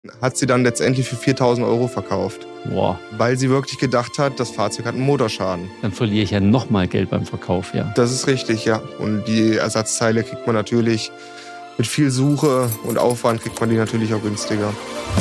hat sie dann letztendlich für 4.000 € verkauft. Boah. Weil sie wirklich gedacht hat, das Fahrzeug hat einen Motorschaden. Dann verliere ich ja nochmal Geld beim Verkauf, ja. Das ist richtig, ja. Und die Ersatzteile kriegt man natürlich mit viel Suche und Aufwand kriegt man die natürlich auch günstiger.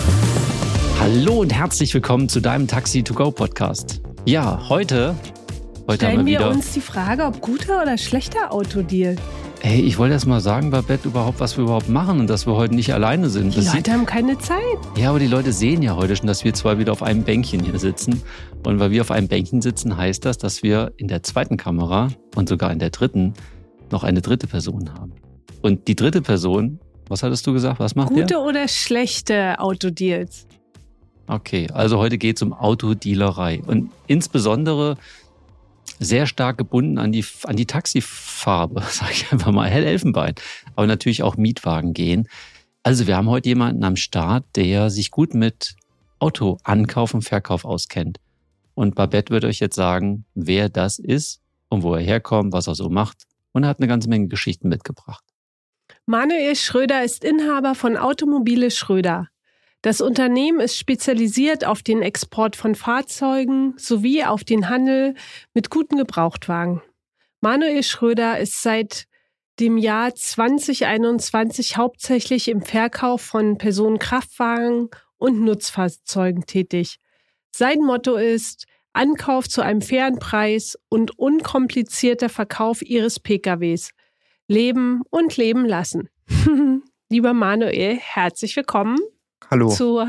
Hallo und herzlich willkommen zu deinem Taxi-to-go-Podcast. Ja, heute stellen haben wir uns die Frage, ob guter oder schlechter Autodeal. Hey, ich wollte erst mal sagen, Babette, was wir überhaupt machen und dass wir heute nicht alleine sind. Die Leute haben keine Zeit. Ja, aber die Leute sehen ja heute schon, dass wir zwei wieder auf einem Bänkchen hier sitzen. Und weil wir auf einem Bänkchen sitzen, heißt das, dass wir in der zweiten Kamera und sogar in der dritten noch eine dritte Person haben. Und die dritte Person, was hattest du gesagt, was macht der? Gute oder schlechte Autodeals? Okay, also heute geht es um Autodealerei und insbesondere sehr stark gebunden an die Taxifarbe, sage ich einfach mal, hell Elfenbein, aber natürlich auch Mietwagen gehen. Also wir haben heute jemanden am Start, der sich gut mit Autoankauf und Verkauf auskennt. Und Babette wird euch jetzt sagen, wer das ist und wo er herkommt, was er so macht. Und er hat eine ganze Menge Geschichten mitgebracht. Manuel Schröder ist Inhaber von Automobile Schröder. Das Unternehmen ist spezialisiert auf den Export von Fahrzeugen sowie auf den Handel mit guten Gebrauchtwagen. Manuel Schröder ist seit dem Jahr 2021 hauptsächlich im Verkauf von Personenkraftwagen und Nutzfahrzeugen tätig. Sein Motto ist Ankauf zu einem fairen Preis und unkomplizierter Verkauf Ihres PKWs. Leben und leben lassen. Lieber Manuel, herzlich willkommen. Hallo.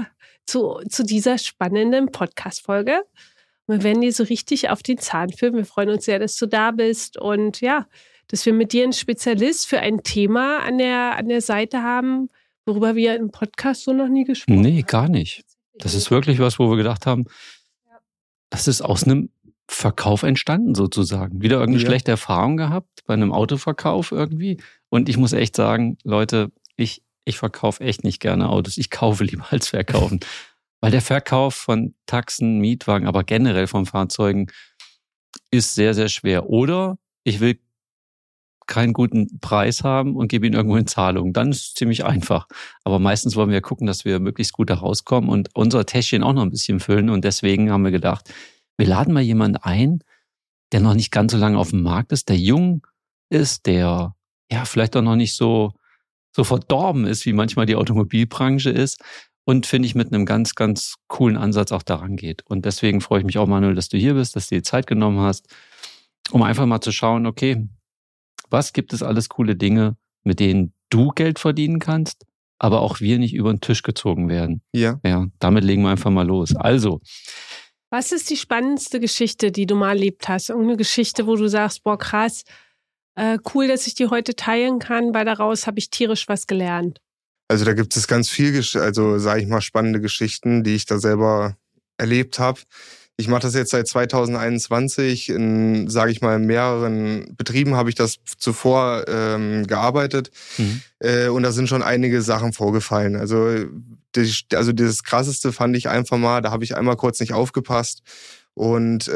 Zu dieser spannenden Podcast-Folge. Wir werden dir so richtig auf den Zahn führen. Wir freuen uns sehr, dass du da bist und ja, dass wir mit dir einen Spezialist für ein Thema an der Seite haben, worüber wir im Podcast so noch nie gesprochen haben. Nee, gar nicht. Das ist wirklich was, wo wir gedacht haben, das ist aus einem Verkauf entstanden sozusagen. Wieder irgendeine schlechte Erfahrung gehabt bei einem Autoverkauf irgendwie. Und ich muss echt sagen, Leute, ich verkaufe echt nicht gerne Autos. Ich kaufe lieber als verkaufen. Weil der Verkauf von Taxen, Mietwagen, aber generell von Fahrzeugen ist sehr, sehr schwer. Oder ich will keinen guten Preis haben und gebe ihn irgendwo in Zahlung. Dann ist es ziemlich einfach. Aber meistens wollen wir gucken, dass wir möglichst gut da rauskommen und unser Täschchen auch noch ein bisschen füllen. Und deswegen haben wir gedacht, wir laden mal jemanden ein, der noch nicht ganz so lange auf dem Markt ist, der jung ist, der ja vielleicht auch noch nicht so verdorben ist, wie manchmal die Automobilbranche ist und finde ich mit einem ganz, ganz coolen Ansatz auch daran geht. Und deswegen freue ich mich auch, Manuel, dass du hier bist, dass du dir Zeit genommen hast, um einfach mal zu schauen, okay, was gibt es alles coole Dinge, mit denen du Geld verdienen kannst, aber auch wir nicht über den Tisch gezogen werden. Ja, damit legen wir einfach mal los. Also. Was ist die spannendste Geschichte, die du mal erlebt hast? Irgendeine Geschichte, wo du sagst, boah, krass, cool, dass ich die heute teilen kann, weil daraus habe ich tierisch was gelernt. Also da gibt es ganz viel, sage ich mal, spannende Geschichten, die ich da selber erlebt habe. Ich mache das jetzt seit 2021. In, sage ich mal, mehreren Betrieben habe ich das zuvor gearbeitet. Und da sind schon einige Sachen vorgefallen. Also das Krasseste fand ich einfach mal, da habe ich einmal kurz nicht aufgepasst. Und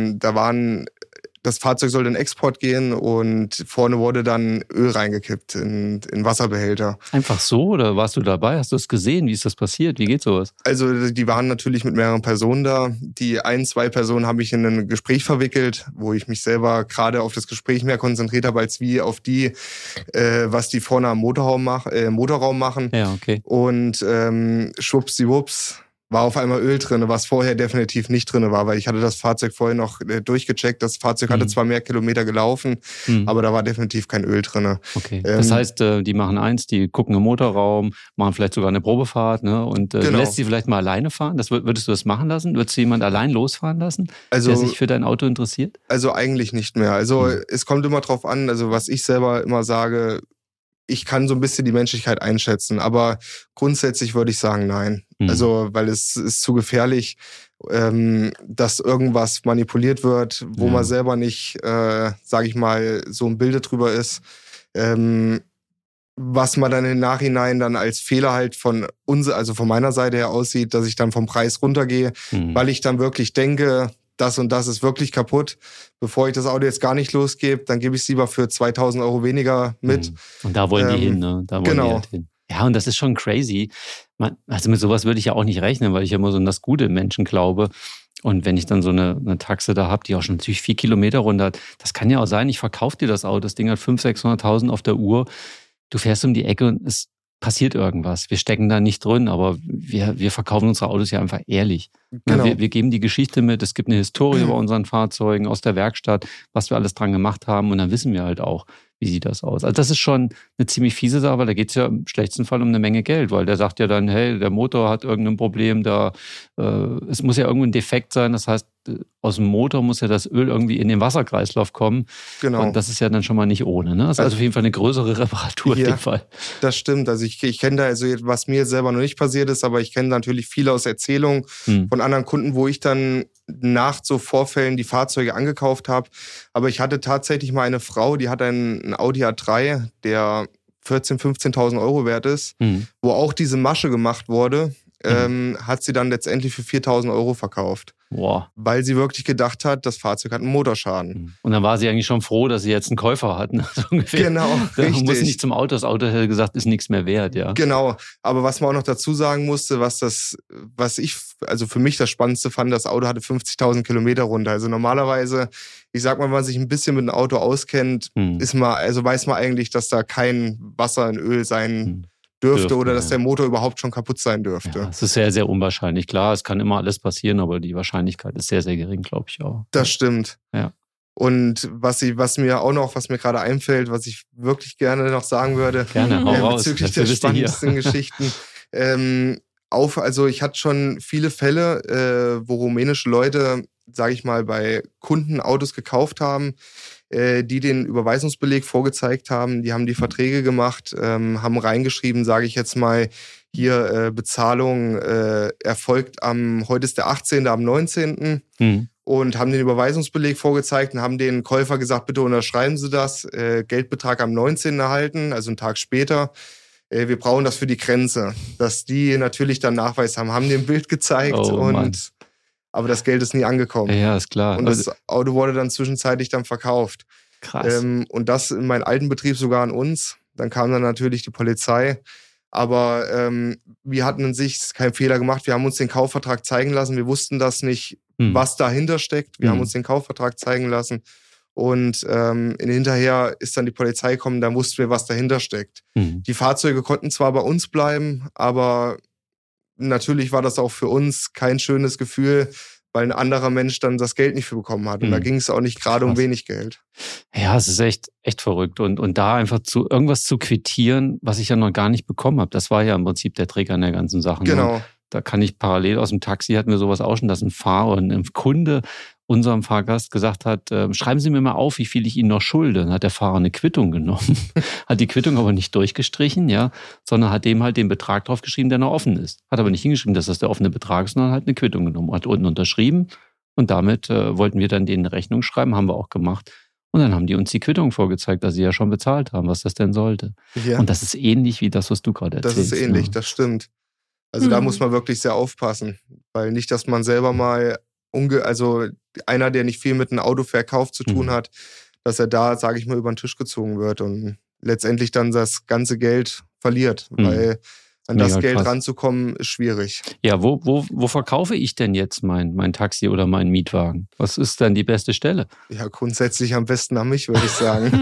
das Fahrzeug sollte in Export gehen und vorne wurde dann Öl reingekippt in Wasserbehälter. Einfach so oder warst du dabei? Hast du es gesehen? Wie ist das passiert? Wie geht sowas? Also die waren natürlich mit mehreren Personen da. Die 2 Personen habe ich in ein Gespräch verwickelt, wo ich mich selber gerade auf das Gespräch mehr konzentriert habe, als wie auf die, was die vorne am Motorraum machen. Ja, okay. Und schwuppsdiwupps war auf einmal Öl drin, was vorher definitiv nicht drin war, weil ich hatte das Fahrzeug vorher noch durchgecheckt. Das Fahrzeug hatte zwar mehr Kilometer gelaufen, aber da war definitiv kein Öl drin. Okay. Das heißt, die machen eins, die gucken im Motorraum, machen vielleicht sogar eine Probefahrt, ne? Und du lässt sie vielleicht mal alleine fahren. Würdest du das machen lassen? Würdest du jemand allein losfahren lassen, der sich für dein Auto interessiert? Also eigentlich nicht mehr. Also es kommt immer drauf an, also was ich selber immer sage, ich kann so ein bisschen die Menschlichkeit einschätzen, aber grundsätzlich würde ich sagen, nein. Also, weil es ist zu gefährlich, dass irgendwas manipuliert wird, wo man selber nicht, sage ich mal, so im Bilde drüber ist. Was man dann im Nachhinein dann als Fehler halt von meiner Seite her aussieht, dass ich dann vom Preis runtergehe, weil ich dann wirklich denke, das und das ist wirklich kaputt. Bevor ich das Auto jetzt gar nicht losgebe, dann gebe ich es lieber für 2.000 € weniger mit. Und da wollen die hin, ne? Da wollen die halt hin. Ja, und das ist schon crazy. Also mit sowas würde ich ja auch nicht rechnen, weil ich ja immer so an das Gute im Menschen glaube. Und wenn ich dann so eine Taxe da habe, die auch schon natürlich 4 Kilometer runter hat, das kann ja auch sein, ich verkaufe dir das Auto, das Ding hat 500.000, 600.000 auf der Uhr, du fährst um die Ecke und es passiert irgendwas. Wir stecken da nicht drin, aber wir verkaufen unsere Autos ja einfach ehrlich. Genau. Wir geben die Geschichte mit, es gibt eine Historie bei unseren Fahrzeugen aus der Werkstatt, was wir alles dran gemacht haben und dann wissen wir halt auch, wie sieht das aus. Also das ist schon eine ziemlich fiese Sache, weil da geht es ja im schlechtesten Fall um eine Menge Geld, weil der sagt ja dann, hey, der Motor hat irgendein Problem, es muss ja irgendwo ein Defekt sein, das heißt, aus dem Motor muss ja das Öl irgendwie in den Wasserkreislauf kommen. Genau. Und das ist ja dann schon mal nicht ohne. Ne? Das ist also auf jeden Fall eine größere Reparatur in dem Fall. Das stimmt. Also ich kenne da, also was mir selber noch nicht passiert ist, aber ich kenne natürlich viele aus Erzählungen von anderen Kunden, wo ich dann nach so Vorfällen die Fahrzeuge angekauft habe. Aber ich hatte tatsächlich mal eine Frau, die hat einen Audi A3, der 14.000, 15.000 Euro wert ist, wo auch diese Masche gemacht wurde, hat sie dann letztendlich für 4.000 Euro verkauft. Wow. Weil sie wirklich gedacht hat, das Fahrzeug hat einen Motorschaden. Und dann war sie eigentlich schon froh, dass sie jetzt einen Käufer hat. Ne? So ungefähr. Genau, richtig. Muss nicht zum Auto. Das Auto hätte gesagt, ist nichts mehr wert. Ja. Genau, aber was man auch noch dazu sagen musste, was ich also für mich das Spannendste fand, das Auto hatte 50.000 Kilometer runter. Also normalerweise, ich sag mal, wenn man sich ein bisschen mit dem Auto auskennt, weiß man eigentlich, dass da kein Wasser in Öl sein dürfte oder dass der Motor überhaupt schon kaputt sein dürfte. Ja, es ist sehr, sehr unwahrscheinlich. Klar, es kann immer alles passieren, aber die Wahrscheinlichkeit ist sehr, sehr gering, glaube ich auch. Das stimmt. Ja. Und was mir gerade einfällt, was ich wirklich gerne noch sagen würde, gerne, hau raus. Bezüglich der spannendsten Geschichten. Also ich hatte schon viele Fälle, wo rumänische Leute, sage ich mal, bei Kunden Autos gekauft haben, die den Überweisungsbeleg vorgezeigt haben. Die haben die Verträge gemacht, haben reingeschrieben, sage ich jetzt mal, hier Bezahlung erfolgt heute ist der 18., am 19. Und haben den Überweisungsbeleg vorgezeigt und haben den Käufer gesagt, bitte unterschreiben Sie das, Geldbetrag am 19. erhalten, also einen Tag später. Wir brauchen das für die Grenze. Dass die natürlich dann Nachweis haben den Bild gezeigt aber das Geld ist nie angekommen. Ja, ist klar. Und das Auto wurde dann zwischenzeitlich dann verkauft. Krass. Und das in meinem alten Betrieb sogar an uns. Dann kam dann natürlich die Polizei. Aber wir hatten in sich keinen Fehler gemacht. Wir haben uns den Kaufvertrag zeigen lassen. Wir wussten das nicht, was dahinter steckt. Wir haben uns den Kaufvertrag zeigen lassen. Und hinterher ist dann die Polizei gekommen, da wussten wir, was dahinter steckt. Die Fahrzeuge konnten zwar bei uns bleiben, aber natürlich war das auch für uns kein schönes Gefühl, weil ein anderer Mensch dann das Geld nicht für bekommen hat. Und da ging es auch nicht gerade um wenig Geld. Ja, es ist echt verrückt. Und da einfach irgendwas zu quittieren, was ich ja noch gar nicht bekommen habe, das war ja im Prinzip der Trick an der ganzen Sache. Genau. Ne? Da kann ich parallel aus dem Taxi, hatten wir sowas auch schon, dass ein Fahrer und ein Kunde unserem Fahrgast gesagt hat, schreiben Sie mir mal auf, wie viel ich Ihnen noch schulde. Dann hat der Fahrer eine Quittung genommen, hat die Quittung aber nicht durchgestrichen, ja, sondern hat dem halt den Betrag draufgeschrieben, der noch offen ist. Hat aber nicht hingeschrieben, dass das der offene Betrag ist, sondern halt eine Quittung genommen, hat unten unterschrieben und damit wollten wir dann denen eine Rechnung schreiben, haben wir auch gemacht. Und dann haben die uns die Quittung vorgezeigt, dass sie ja schon bezahlt haben, was das denn sollte. Ja. Und das ist ähnlich wie das, was du gerade erzählst. Das ist ähnlich, ne? Das stimmt. Also da muss man wirklich sehr aufpassen, weil nicht, dass man selber mal also einer, der nicht viel mit einem Autoverkauf zu tun hat, dass er da, sage ich mal, über den Tisch gezogen wird und letztendlich dann das ganze Geld verliert, weil an das Geld ranzukommen ist schwierig. Ja, wo verkaufe ich denn jetzt mein Taxi oder meinen Mietwagen? Was ist denn die beste Stelle? Ja, grundsätzlich am besten an mich, würde ich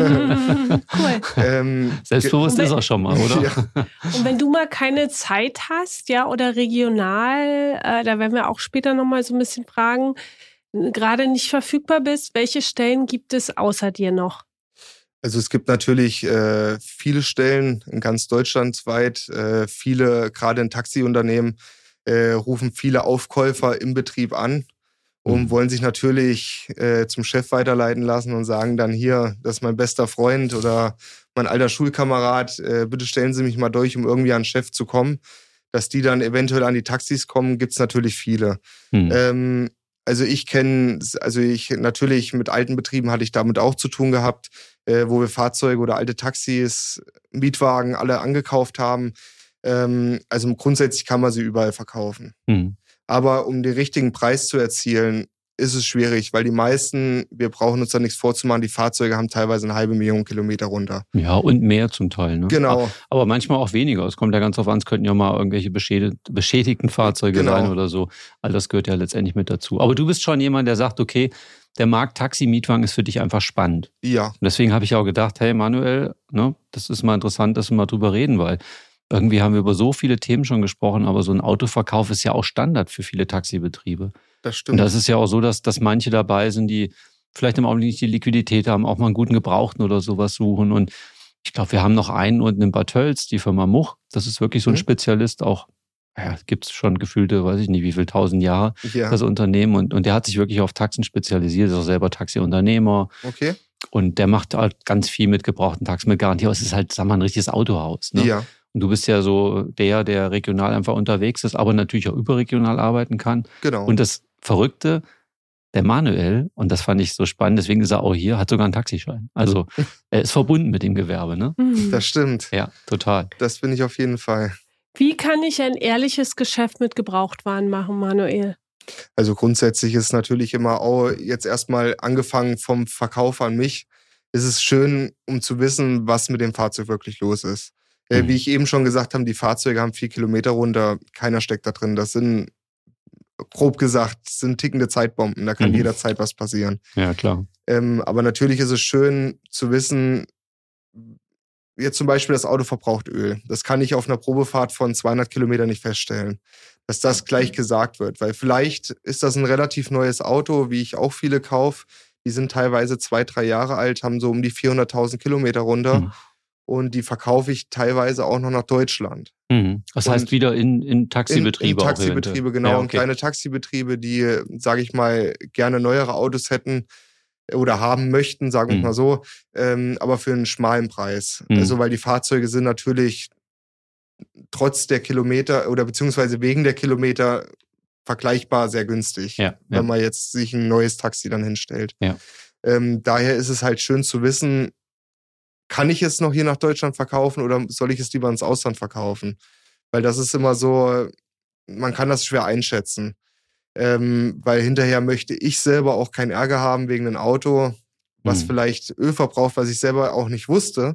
sagen. Cool. Selbstbewusst ist er schon mal, oder? Ja. Und wenn du mal keine Zeit hast, ja, oder regional, da werden wir auch später nochmal so ein bisschen fragen, gerade nicht verfügbar bist, welche Stellen gibt es außer dir noch? Also es gibt natürlich viele Stellen in ganz deutschlandweit, viele, gerade in Taxiunternehmen, rufen viele Aufkäufer im Betrieb an und wollen sich natürlich zum Chef weiterleiten lassen und sagen dann hier, das ist mein bester Freund oder mein alter Schulkamerad, bitte stellen Sie mich mal durch, um irgendwie an den Chef zu kommen. Dass die dann eventuell an die Taxis kommen, gibt's natürlich viele. Natürlich mit alten Betrieben hatte ich damit auch zu tun gehabt, wo wir Fahrzeuge oder alte Taxis, Mietwagen alle angekauft haben. Also grundsätzlich kann man sie überall verkaufen. Aber um den richtigen Preis zu erzielen, ist es schwierig, weil die meisten, wir brauchen uns da nichts vorzumachen, die Fahrzeuge haben teilweise 500.000 Kilometer runter. Ja, und mehr zum Teil. Ne? Genau. Aber manchmal auch weniger. Es kommt ja ganz drauf an, es könnten ja mal irgendwelche beschädigten Fahrzeuge sein oder so. All das gehört ja letztendlich mit dazu. Aber du bist schon jemand, der sagt, okay, der Markt Taxi-Mietwagen ist für dich einfach spannend. Ja. Und deswegen habe ich auch gedacht, hey Manuel, ne, das ist mal interessant, dass wir mal drüber reden, weil irgendwie haben wir über so viele Themen schon gesprochen, aber so ein Autoverkauf ist ja auch Standard für viele Taxibetriebe. Das stimmt. Und das ist ja auch so, dass manche dabei sind, die vielleicht im Augenblick nicht die Liquidität haben, auch mal einen guten Gebrauchten oder sowas suchen. Und ich glaube, wir haben noch einen unten in Bad Tölz, die Firma Much. Das ist wirklich so ein Spezialist, auch gibt es schon gefühlte, weiß ich nicht, wie viel 1000 Jahre, das Unternehmen. Und der hat sich wirklich auf Taxen spezialisiert, ist auch selber Taxiunternehmer. Okay. Und der macht halt ganz viel mit gebrauchten Taxen, mit Garantie. Aber es ist halt, sag mal, ein richtiges Autohaus. Ne? Ja. Und du bist ja so der regional einfach unterwegs ist, aber natürlich auch überregional arbeiten kann. Genau. Und das Verrückte, der Manuel, und das fand ich so spannend, deswegen ist er auch hier, hat sogar einen Taxischein. Also er ist verbunden mit dem Gewerbe, ne? Das stimmt. Ja, total. Das bin ich auf jeden Fall. Wie kann ich ein ehrliches Geschäft mit Gebrauchtwaren machen, Manuel? Also grundsätzlich ist natürlich immer auch jetzt erstmal angefangen vom Verkauf an mich, ist es schön, um zu wissen, was mit dem Fahrzeug wirklich los ist. Wie ich eben schon gesagt habe, die Fahrzeuge haben 4 Kilometer runter, keiner steckt da drin. Das sind, grob gesagt, tickende Zeitbomben, da kann jederzeit was passieren. Ja, klar. Aber natürlich ist es schön zu wissen, jetzt zum Beispiel das Auto verbraucht Öl. Das kann ich auf einer Probefahrt von 200 Kilometern nicht feststellen, dass das gleich gesagt wird. Weil vielleicht ist das ein relativ neues Auto, wie ich auch viele kaufe. Die sind teilweise 2-3 Jahre alt, haben so um die 400.000 Kilometer runter. Und die verkaufe ich teilweise auch noch nach Deutschland. Das heißt wieder in Taxibetriebe. In Taxibetriebe, genau. Ja, okay. Und kleine Taxibetriebe, die, sage ich mal, gerne neuere Autos hätten oder haben möchten, sagen wir mal so, aber für einen schmalen Preis. Also weil die Fahrzeuge sind natürlich trotz der Kilometer oder beziehungsweise wegen der Kilometer vergleichbar sehr günstig, wenn man jetzt sich ein neues Taxi dann hinstellt. Ja. Daher ist es halt schön zu wissen, kann ich es noch hier nach Deutschland verkaufen oder soll ich es lieber ins Ausland verkaufen? Weil das ist immer so, man kann das schwer einschätzen. Weil hinterher möchte ich selber auch keinen Ärger haben wegen einem Auto, was vielleicht Öl verbraucht, was ich selber auch nicht wusste.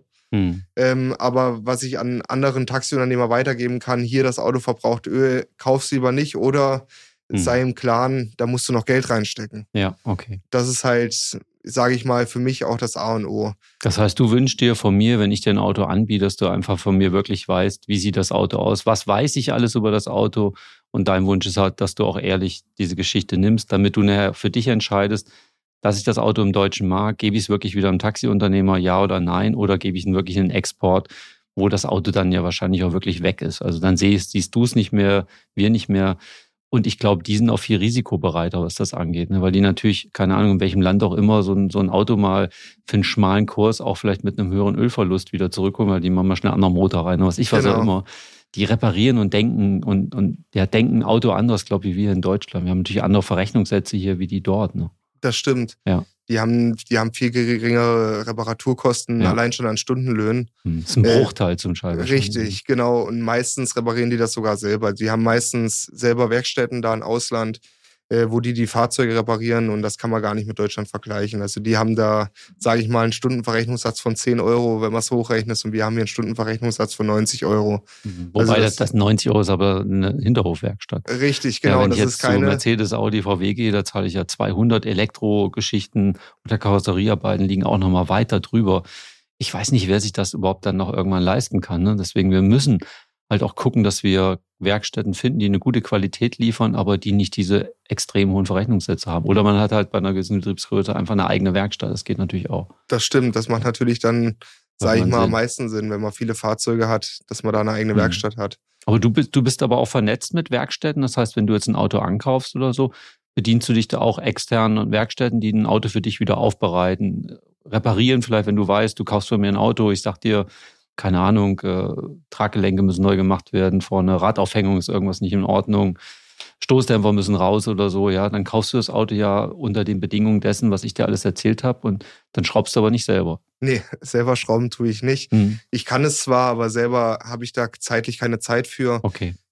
Aber was ich an anderen Taxiunternehmer weitergeben kann, hier das Auto verbraucht Öl, kauf's lieber nicht oder sei im Klaren, da musst du noch Geld reinstecken. Ja, okay. Das ist halt, sage ich mal, für mich auch das A und O. Das heißt, du wünschst dir von mir, wenn ich dir ein Auto anbiete, dass du einfach von mir wirklich weißt, wie sieht das Auto aus, was weiß ich alles über das Auto, und dein Wunsch ist halt, dass du auch ehrlich diese Geschichte nimmst, damit du nachher für dich entscheidest, lasse ich das Auto im deutschen Markt, gebe ich es wirklich wieder einem Taxiunternehmer, ja oder nein, oder gebe ich ihn wirklich in den Export, wo das Auto dann ja wahrscheinlich auch wirklich weg ist. Also dann siehst du es nicht mehr, wir nicht mehr. Und ich glaube, die sind auch viel risikobereiter, was das angeht, ne? Weil die natürlich, keine Ahnung, in welchem Land auch immer, so ein Auto mal für einen schmalen Kurs auch vielleicht mit einem höheren Ölverlust wieder zurückholen, weil die machen mal schnell einen anderen Motor rein. Was auch immer. Die reparieren und denken und denken Auto anders, glaube ich, wie wir in Deutschland. Wir haben natürlich andere Verrechnungssätze hier wie die dort. Ne? Das stimmt. Ja. Die haben viel geringere Reparaturkosten, allein schon an Stundenlöhnen. Das ist ein Bruchteil zum Teil. Richtig, genau. Und meistens reparieren die das sogar selber. Die haben meistens selber Werkstätten da im Ausland, wo die Fahrzeuge reparieren, und das kann man gar nicht mit Deutschland vergleichen. Also die haben da, sage ich mal, einen Stundenverrechnungssatz von 10 €, wenn man es hochrechnet, und wir haben hier einen Stundenverrechnungssatz von 90 €. Wobei also das 90 € ist aber eine Hinterhofwerkstatt. Richtig, genau. Ja, wenn ich jetzt zu Mercedes, Audi, VW gehe, da zahle ich ja 200. Elektrogeschichten oder Karosseriearbeiten liegen auch nochmal weiter drüber. Ich weiß nicht, wer sich das überhaupt dann noch irgendwann leisten kann. Ne? Deswegen, wir müssen halt auch gucken, dass wir Werkstätten finden, die eine gute Qualität liefern, aber die nicht diese extrem hohen Verrechnungssätze haben. Oder man hat halt bei einer gewissen Betriebsgröße einfach eine eigene Werkstatt. Das geht natürlich auch. Das stimmt. Das macht natürlich dann, sage ich mal, am meisten Sinn, wenn man viele Fahrzeuge hat, dass man da eine eigene Werkstatt hat. Aber du bist aber auch vernetzt mit Werkstätten. Das heißt, wenn du jetzt ein Auto ankaufst oder so, bedienst du dich da auch externen Werkstätten, die ein Auto für dich wieder aufbereiten, reparieren vielleicht, wenn du weißt, du kaufst von mir ein Auto, ich sag dir, keine Ahnung, Traggelenke müssen neu gemacht werden, vorne Radaufhängung ist irgendwas nicht in Ordnung, Stoßdämpfer müssen raus oder so, ja, dann kaufst du das Auto ja unter den Bedingungen dessen, was ich dir alles erzählt habe, und dann schraubst du aber nicht selber. Nee, selber schrauben tue ich nicht. Ich kann es zwar, aber selber habe ich da zeitlich keine Zeit für. Okay.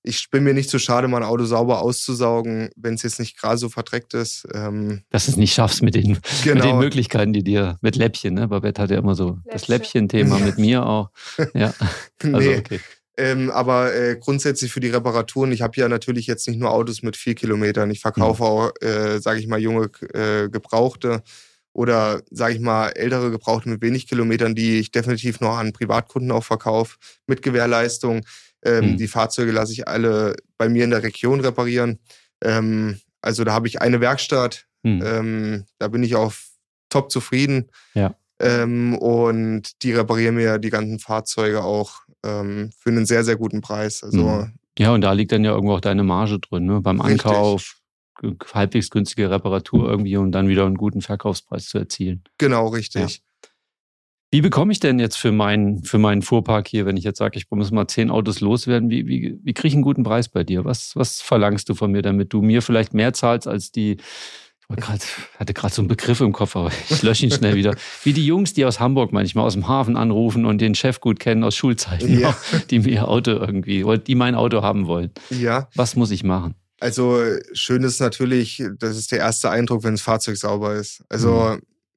ich bin mir nicht zu schade, mein Auto sauber auszusaugen, wenn es jetzt nicht gerade so verdreckt ist. Dass du es nicht schaffst mit den Möglichkeiten, die dir mit Läppchen, ne? Babette hat ja immer so das Läppchen-Thema mit mir auch. Ja. Also, nee. Okay. Aber grundsätzlich für die Reparaturen, ich habe ja natürlich jetzt nicht nur Autos mit 4 Kilometern. Ich verkaufe auch, sage ich mal, junge Gebrauchte oder, sage ich mal, ältere Gebrauchte mit wenig Kilometern, die ich definitiv noch an Privatkunden auch verkaufe, mit Gewährleistung. Die Fahrzeuge lasse ich alle bei mir in der Region reparieren. Also da habe ich eine Werkstatt. Da bin ich auch top zufrieden. Ja. Und die reparieren mir die ganzen Fahrzeuge auch für einen sehr, sehr guten Preis. Also, ja, und da liegt dann ja irgendwo auch deine Marge drin, ne? Beim Ankauf, halbwegs günstige Reparatur irgendwie und dann wieder einen guten Verkaufspreis zu erzielen. Genau, richtig. Ja. Wie bekomme ich denn jetzt für meinen Fuhrpark hier, wenn ich jetzt sage, ich muss mal 10 Autos loswerden, wie kriege ich einen guten Preis bei dir? Was verlangst du von mir, damit du mir vielleicht mehr zahlst als die... Ich hatte gerade so einen Begriff im Kopf, aber ich lösche ihn schnell wieder. Wie die Jungs, die aus Hamburg manchmal aus dem Hafen anrufen und den Chef gut kennen aus Schulzeiten, noch, die mir ihr Auto die mein Auto haben wollen. Ja. Was muss ich machen? Also schön ist natürlich, das ist der erste Eindruck, wenn das Fahrzeug sauber ist. Also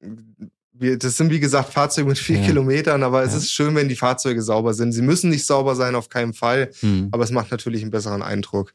das sind wie gesagt Fahrzeuge mit 4 Kilometern, aber es ist schön, wenn die Fahrzeuge sauber sind. Sie müssen nicht sauber sein, auf keinen Fall, aber es macht natürlich einen besseren Eindruck.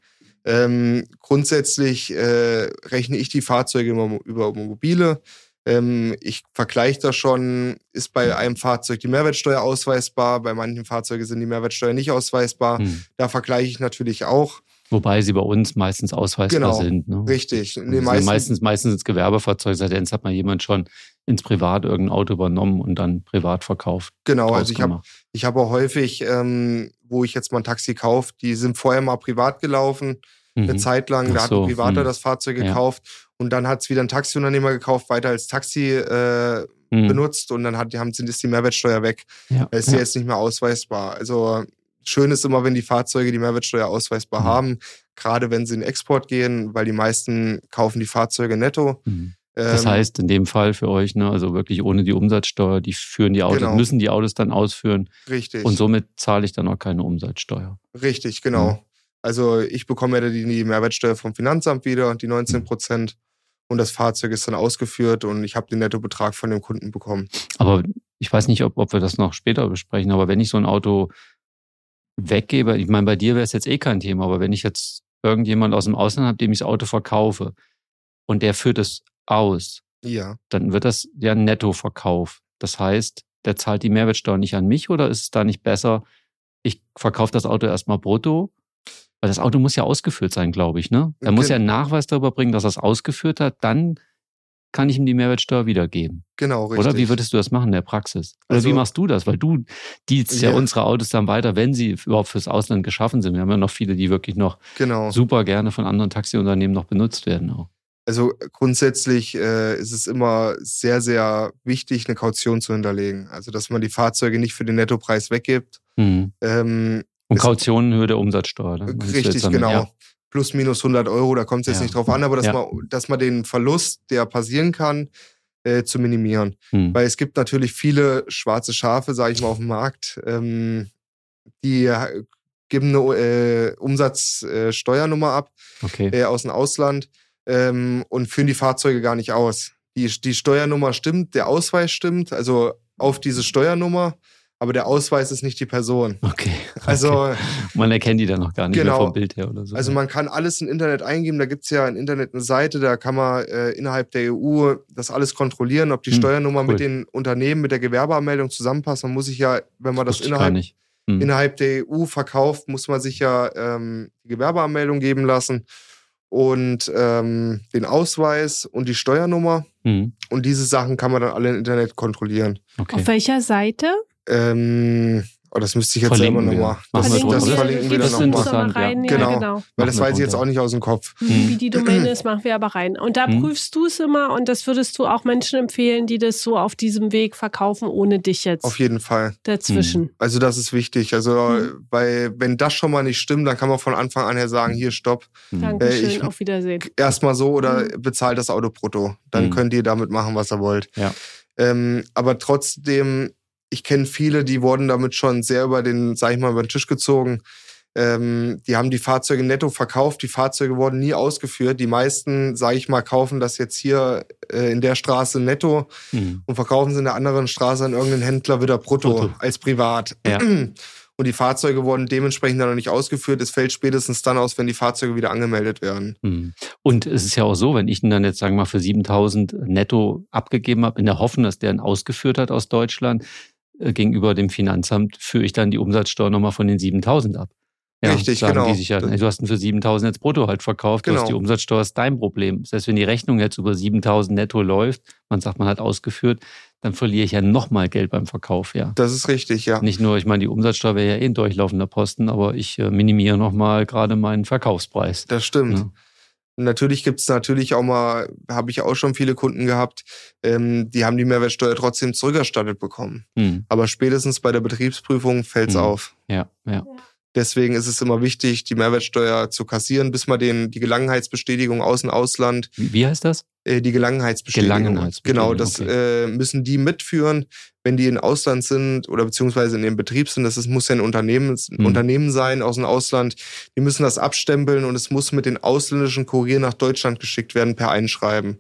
Grundsätzlich rechne ich die Fahrzeuge immer über Mobile. Ich vergleiche das schon, ist bei einem Fahrzeug die Mehrwertsteuer ausweisbar, bei manchen Fahrzeugen sind die Mehrwertsteuer nicht ausweisbar. Da vergleiche ich natürlich auch. Wobei sie bei uns meistens ausweisbar sind. Ne? Richtig. Meistens sind es Gewerbefahrzeuge, seitdem hat mal jemand schon ins Privat irgendein Auto übernommen und dann privat verkauft. Genau, also ich habe auch häufig, wo ich jetzt mal ein Taxi kaufe, die sind vorher mal privat gelaufen, eine Zeit lang, da hat ein Privater das Fahrzeug gekauft und dann hat es wieder ein Taxiunternehmer gekauft, weiter als Taxi benutzt und dann ist die Mehrwertsteuer weg. Ist sie jetzt nicht mehr ausweisbar. Also schön ist immer, wenn die Fahrzeuge die Mehrwertsteuer ausweisbar haben, gerade wenn sie in Export gehen, weil die meisten kaufen die Fahrzeuge netto. Das heißt in dem Fall für euch, ne, also wirklich ohne die Umsatzsteuer, die führen die Autos, müssen die Autos dann ausführen. Richtig. Und somit zahle ich dann auch keine Umsatzsteuer. Richtig, genau. Also ich bekomme ja die Mehrwertsteuer vom Finanzamt wieder, die 19%. Und das Fahrzeug ist dann ausgeführt und ich habe den Nettobetrag von dem Kunden bekommen. Aber ich weiß nicht, ob wir das noch später besprechen, aber wenn ich so ein Auto weggebe, ich meine, bei dir wäre es jetzt kein Thema, aber wenn ich jetzt irgendjemand aus dem Ausland habe, dem ich das Auto verkaufe und der führt es aus, dann wird das ja ein Nettoverkauf. Das heißt, der zahlt die Mehrwertsteuer nicht an mich oder ist es da nicht besser, ich verkaufe das Auto erstmal brutto? Weil das Auto muss ja ausgeführt sein, glaube ich, ne? Er muss ja einen Nachweis darüber bringen, dass er es ausgeführt hat, dann kann ich ihm die Mehrwertsteuer wiedergeben. Genau, richtig. Oder wie würdest du das machen in der Praxis? Oder wie machst du das? Weil du dienst ja unsere Autos dann weiter, wenn sie überhaupt fürs Ausland geschaffen sind. Wir haben ja noch viele, die wirklich noch super gerne von anderen Taxiunternehmen noch benutzt werden auch. Also grundsätzlich ist es immer sehr, sehr wichtig, eine Kaution zu hinterlegen. Also dass man die Fahrzeuge nicht für den Nettopreis weggibt. Und Kautionenhöhe der Umsatzsteuer. Ne? Richtig, genau. Ja. Plus minus 100 €, da kommt es jetzt nicht drauf an, aber dass man den Verlust, der passieren kann, zu minimieren. Weil es gibt natürlich viele schwarze Schafe, sage ich mal, auf dem Markt, die geben eine Umsatzsteuernummer ab aus dem Ausland und führen die Fahrzeuge gar nicht aus. Die Steuernummer stimmt, der Ausweis stimmt, also auf diese Steuernummer, aber der Ausweis ist nicht die Person. Okay. Also man erkennt die dann noch gar nicht mehr vom Bild her oder so. Also man kann alles im Internet eingeben. Da gibt es ja im Internet eine Seite, da kann man innerhalb der EU das alles kontrollieren, ob die Steuernummer mit den Unternehmen, mit der Gewerbeanmeldung zusammenpasst. Man muss sich ja, wenn man das innerhalb der EU verkauft, muss man sich ja die Gewerbeanmeldung geben lassen und den Ausweis und die Steuernummer. Und diese Sachen kann man dann alle im Internet kontrollieren. Okay. Auf welcher Seite? Das müsste ich jetzt selber nochmal. Das verlinken wir dann nochmal rein. Genau. Ja, genau. Weil das weiß ich jetzt auch nicht aus dem Kopf. Wie die Domäne ist, machen wir aber rein. Und da prüfst du es immer und das würdest du auch Menschen empfehlen, die das so auf diesem Weg verkaufen, ohne dich jetzt. Auf jeden Fall. Dazwischen. Also das ist wichtig. Also weil wenn das schon mal nicht stimmt, dann kann man von Anfang an her sagen, hier, stopp. Dankeschön, auf Wiedersehen. Erstmal so oder bezahlt das Auto brutto. Dann könnt ihr damit machen, was ihr wollt. Ja. Aber trotzdem, ich kenne viele, die wurden damit schon sehr über den Tisch gezogen. Die haben die Fahrzeuge netto verkauft, die Fahrzeuge wurden nie ausgeführt. Die meisten, sage ich mal, kaufen das jetzt hier in der Straße netto und verkaufen sie in der anderen Straße an irgendeinen Händler wieder brutto. Als privat. Ja. Und die Fahrzeuge wurden dementsprechend dann noch nicht ausgeführt. Es fällt spätestens dann aus, wenn die Fahrzeuge wieder angemeldet werden. Und es ist ja auch so, wenn ich ihn dann jetzt, sagen wir mal, für 7.000 netto abgegeben habe, in der Hoffnung, dass der ihn ausgeführt hat aus Deutschland, gegenüber dem Finanzamt führe ich dann die Umsatzsteuer nochmal von den 7.000 ab. Ja, richtig, genau. Die sich ja, du hast ihn für 7.000 jetzt brutto halt verkauft, genau. Du hast die Umsatzsteuer, ist dein Problem. Das heißt, wenn die Rechnung jetzt über 7.000 netto läuft, man sagt, man hat ausgeführt, dann verliere ich ja nochmal Geld beim Verkauf, ja. Das ist richtig, ja. Nicht nur, ich meine, die Umsatzsteuer wäre ja ein durchlaufender Posten, aber ich minimiere nochmal gerade meinen Verkaufspreis. Das stimmt. Ja. Natürlich gibt's natürlich auch mal, habe ich auch schon viele Kunden gehabt, die haben die Mehrwertsteuer trotzdem zurückerstattet bekommen. Aber spätestens bei der Betriebsprüfung fällt's auf. Ja. Deswegen ist es immer wichtig, die Mehrwertsteuer zu kassieren, bis man die Gelangenheitsbestätigung aus dem Ausland. Wie heißt das? Die Gelangenheitsbestätigung. Genau, das müssen die mitführen, wenn die im Ausland sind oder beziehungsweise in dem Betrieb sind. Muss ja ein Unternehmen sein aus dem Ausland. Die müssen das abstempeln und es muss mit den ausländischen Kurier nach Deutschland geschickt werden per Einschreiben.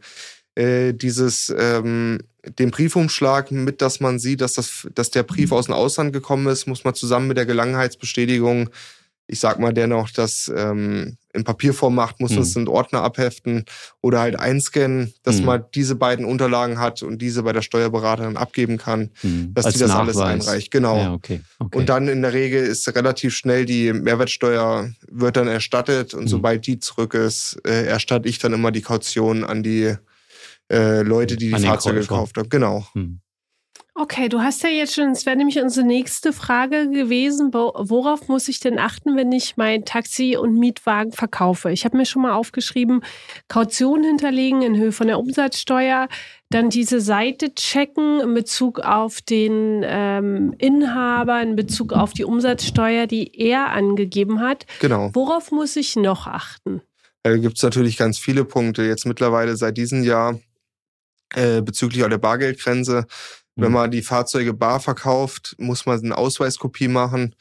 Den Briefumschlag, mit dass man sieht, dass der Brief aus dem Ausland gekommen ist, muss man zusammen mit der Gelangenheitsbestätigung, ich sag mal, der noch das in Papierform macht, muss man es in Ordner abheften oder halt einscannen, dass man diese beiden Unterlagen hat und diese bei der Steuerberaterin abgeben kann, dass als die das Nachweis. alles einreicht. Genau. Ja, okay. Und dann in der Regel ist relativ schnell die Mehrwertsteuer wird dann erstattet und sobald die zurück ist, erstatte ich dann immer die Kaution an die Leute, die Fahrzeuge gekauft haben. Genau. Okay, du hast ja jetzt schon, das wäre nämlich unsere nächste Frage gewesen, worauf muss ich denn achten, wenn ich mein Taxi und Mietwagen verkaufe? Ich habe mir schon mal aufgeschrieben, Kaution hinterlegen in Höhe von der Umsatzsteuer, dann diese Seite checken in Bezug auf den Inhaber, in Bezug auf die Umsatzsteuer, die er angegeben hat. Genau. Worauf muss ich noch achten? Da gibt es natürlich ganz viele Punkte. Jetzt mittlerweile seit diesem Jahr bezüglich auch der Bargeldgrenze. Wenn man die Fahrzeuge bar verkauft, muss man eine Ausweiskopie machen.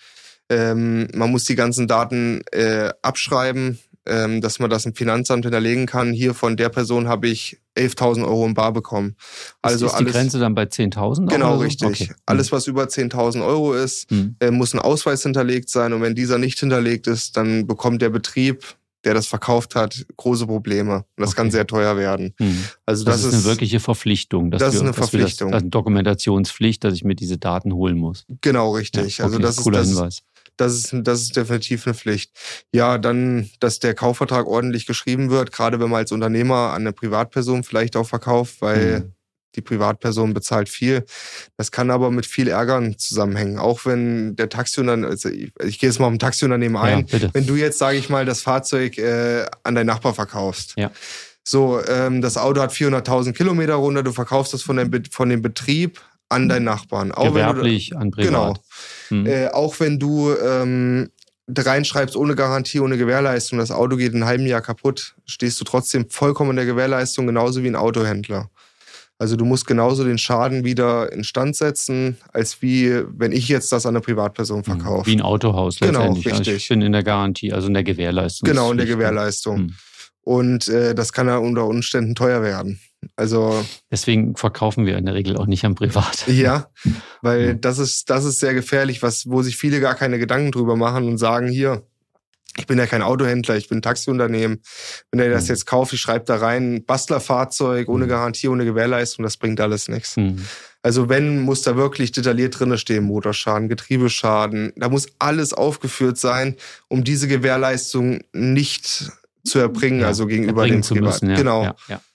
Man muss die ganzen Daten abschreiben, dass man das im Finanzamt hinterlegen kann. Hier von der Person habe ich 11.000 Euro in bar bekommen. Also ist die Grenze dann bei 10.000? Genau, so? richtig. Okay. Alles, was über 10.000 Euro ist, muss ein Ausweis hinterlegt sein. Und wenn dieser nicht hinterlegt ist, dann bekommt der Betrieb, der das verkauft hat, große Probleme. Und das kann sehr teuer werden. Also das ist eine wirkliche Verpflichtung. Das ist eine Verpflichtung. Das ist eine Dokumentationspflicht, dass ich mir diese Daten holen muss. Genau, richtig. Ja, okay. Also cooler Hinweis. Das ist definitiv eine Pflicht. Ja, dann, dass der Kaufvertrag ordentlich geschrieben wird, gerade wenn man als Unternehmer an eine Privatperson vielleicht auch verkauft, weil die Privatperson bezahlt viel. Das kann aber mit viel Ärgern zusammenhängen. Auch wenn der Taxiunternehmen, also ich gehe jetzt mal auf ein Taxiunternehmen ein, wenn du jetzt, sage ich mal, das Fahrzeug an deinen Nachbar verkaufst. Ja. So, das Auto hat 400.000 Kilometer runter, du verkaufst das von dem Betrieb an deinen Nachbarn. Auch gewerblich, an privat. Genau. Auch wenn du reinschreibst ohne Garantie, ohne Gewährleistung, das Auto geht in einem halben Jahr kaputt, stehst du trotzdem vollkommen in der Gewährleistung, genauso wie ein Autohändler. Also du musst genauso den Schaden wieder instand setzen, als wie wenn ich jetzt das an eine Privatperson verkaufe. Wie ein Autohaus letztendlich. Genau, richtig. Also ich bin in der Garantie, also in der Gewährleistung. Genau, in der Gewährleistung. Und das kann ja unter Umständen teuer werden. Also deswegen verkaufen wir in der Regel auch nicht an Privat. Ja, weil das ist sehr gefährlich, wo sich viele gar keine Gedanken drüber machen und sagen, hier, ich bin ja kein Autohändler, ich bin ein Taxiunternehmen. Wenn er das jetzt kauft, ich schreibe da rein, Bastlerfahrzeug, ohne Garantie, ohne Gewährleistung, das bringt alles nichts. Also wenn, muss da wirklich detailliert drin stehen, Motorschaden, Getriebeschaden. Da muss alles aufgeführt sein, um diese Gewährleistung nicht zu erbringen, also gegenüber dem Privat. Genau.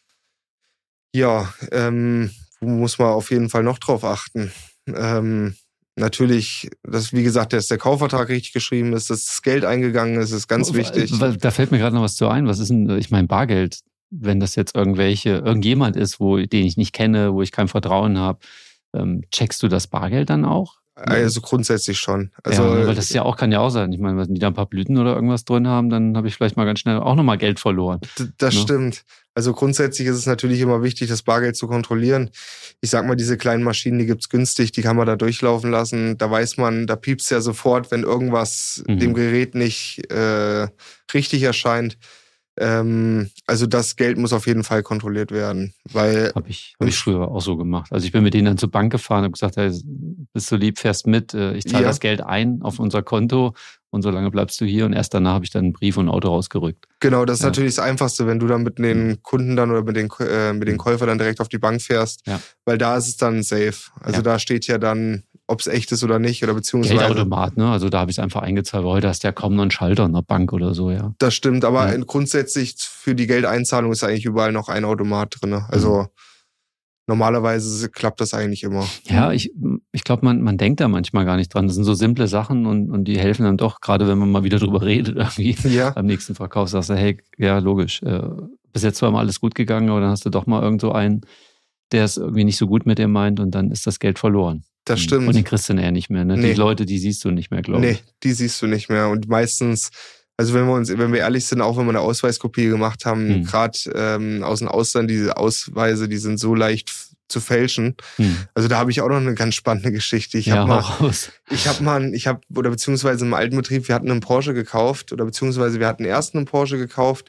Ja, wo muss man auf jeden Fall noch drauf achten? Natürlich, dass, wie gesagt, dass der Kaufvertrag richtig geschrieben ist, dass das Geld eingegangen ist ganz wichtig. Da fällt mir gerade noch was zu ein. Was ist denn, ich meine, Bargeld, wenn das jetzt irgendjemand ist, den ich nicht kenne, wo ich kein Vertrauen habe, checkst du das Bargeld dann auch? Also grundsätzlich schon. Also, ja, weil das kann ja auch sein. Ich meine, wenn die da ein paar Blüten oder irgendwas drin haben, dann habe ich vielleicht mal ganz schnell auch nochmal Geld verloren. Das stimmt. Also grundsätzlich ist es natürlich immer wichtig, das Bargeld zu kontrollieren. Ich sag mal, diese kleinen Maschinen, die gibt's günstig, die kann man da durchlaufen lassen. Da weiß man, da piepst ja sofort, wenn irgendwas dem Gerät nicht richtig erscheint. Also das Geld muss auf jeden Fall kontrolliert werden. Weil Hab ich früher auch so gemacht. Also ich bin mit denen dann zur Bank gefahren, habe gesagt, hey, bist du lieb, fährst mit, ich zahle das Geld ein auf unser Konto und so lange bleibst du hier und erst danach habe ich dann einen Brief und ein Auto rausgerückt. Genau, das ist natürlich das Einfachste, wenn du dann mit den Kunden dann oder mit den Käufern dann direkt auf die Bank fährst, weil da ist es dann safe. Also da steht ja dann, ob es echt ist oder nicht, oder beziehungsweise... Geldautomat, ne? Also da habe ich es einfach eingezahlt, weil heute hast du ja kaum noch einen Schalter in der Bank oder so, ja. Das stimmt, aber grundsätzlich für die Geldeinzahlung ist eigentlich überall noch ein Automat drin. Also normalerweise klappt das eigentlich immer. Ja, ich glaube, man denkt da manchmal gar nicht dran. Das sind so simple Sachen und die helfen dann doch, gerade wenn man mal wieder drüber redet irgendwie. Ja. Am nächsten Verkauf sagst du, hey, ja, logisch, bis jetzt war mal alles gut gegangen, aber dann hast du doch mal irgend so einen, der es irgendwie nicht so gut mit dir meint und dann ist das Geld verloren. Das stimmt. Und den kriegst du näher nicht mehr, ne? Nee. Die Leute, die siehst du nicht mehr, glaube ich. Nee, die siehst du nicht mehr. Und meistens, also wenn wir ehrlich sind, auch wenn wir eine Ausweiskopie gemacht haben, gerade aus dem Ausland, diese Ausweise, die sind so leicht zu fälschen. Also da habe ich auch noch eine ganz spannende Geschichte. Beziehungsweise im alten Betrieb, wir hatten einen Porsche gekauft, beziehungsweise wir hatten erst einen Porsche gekauft,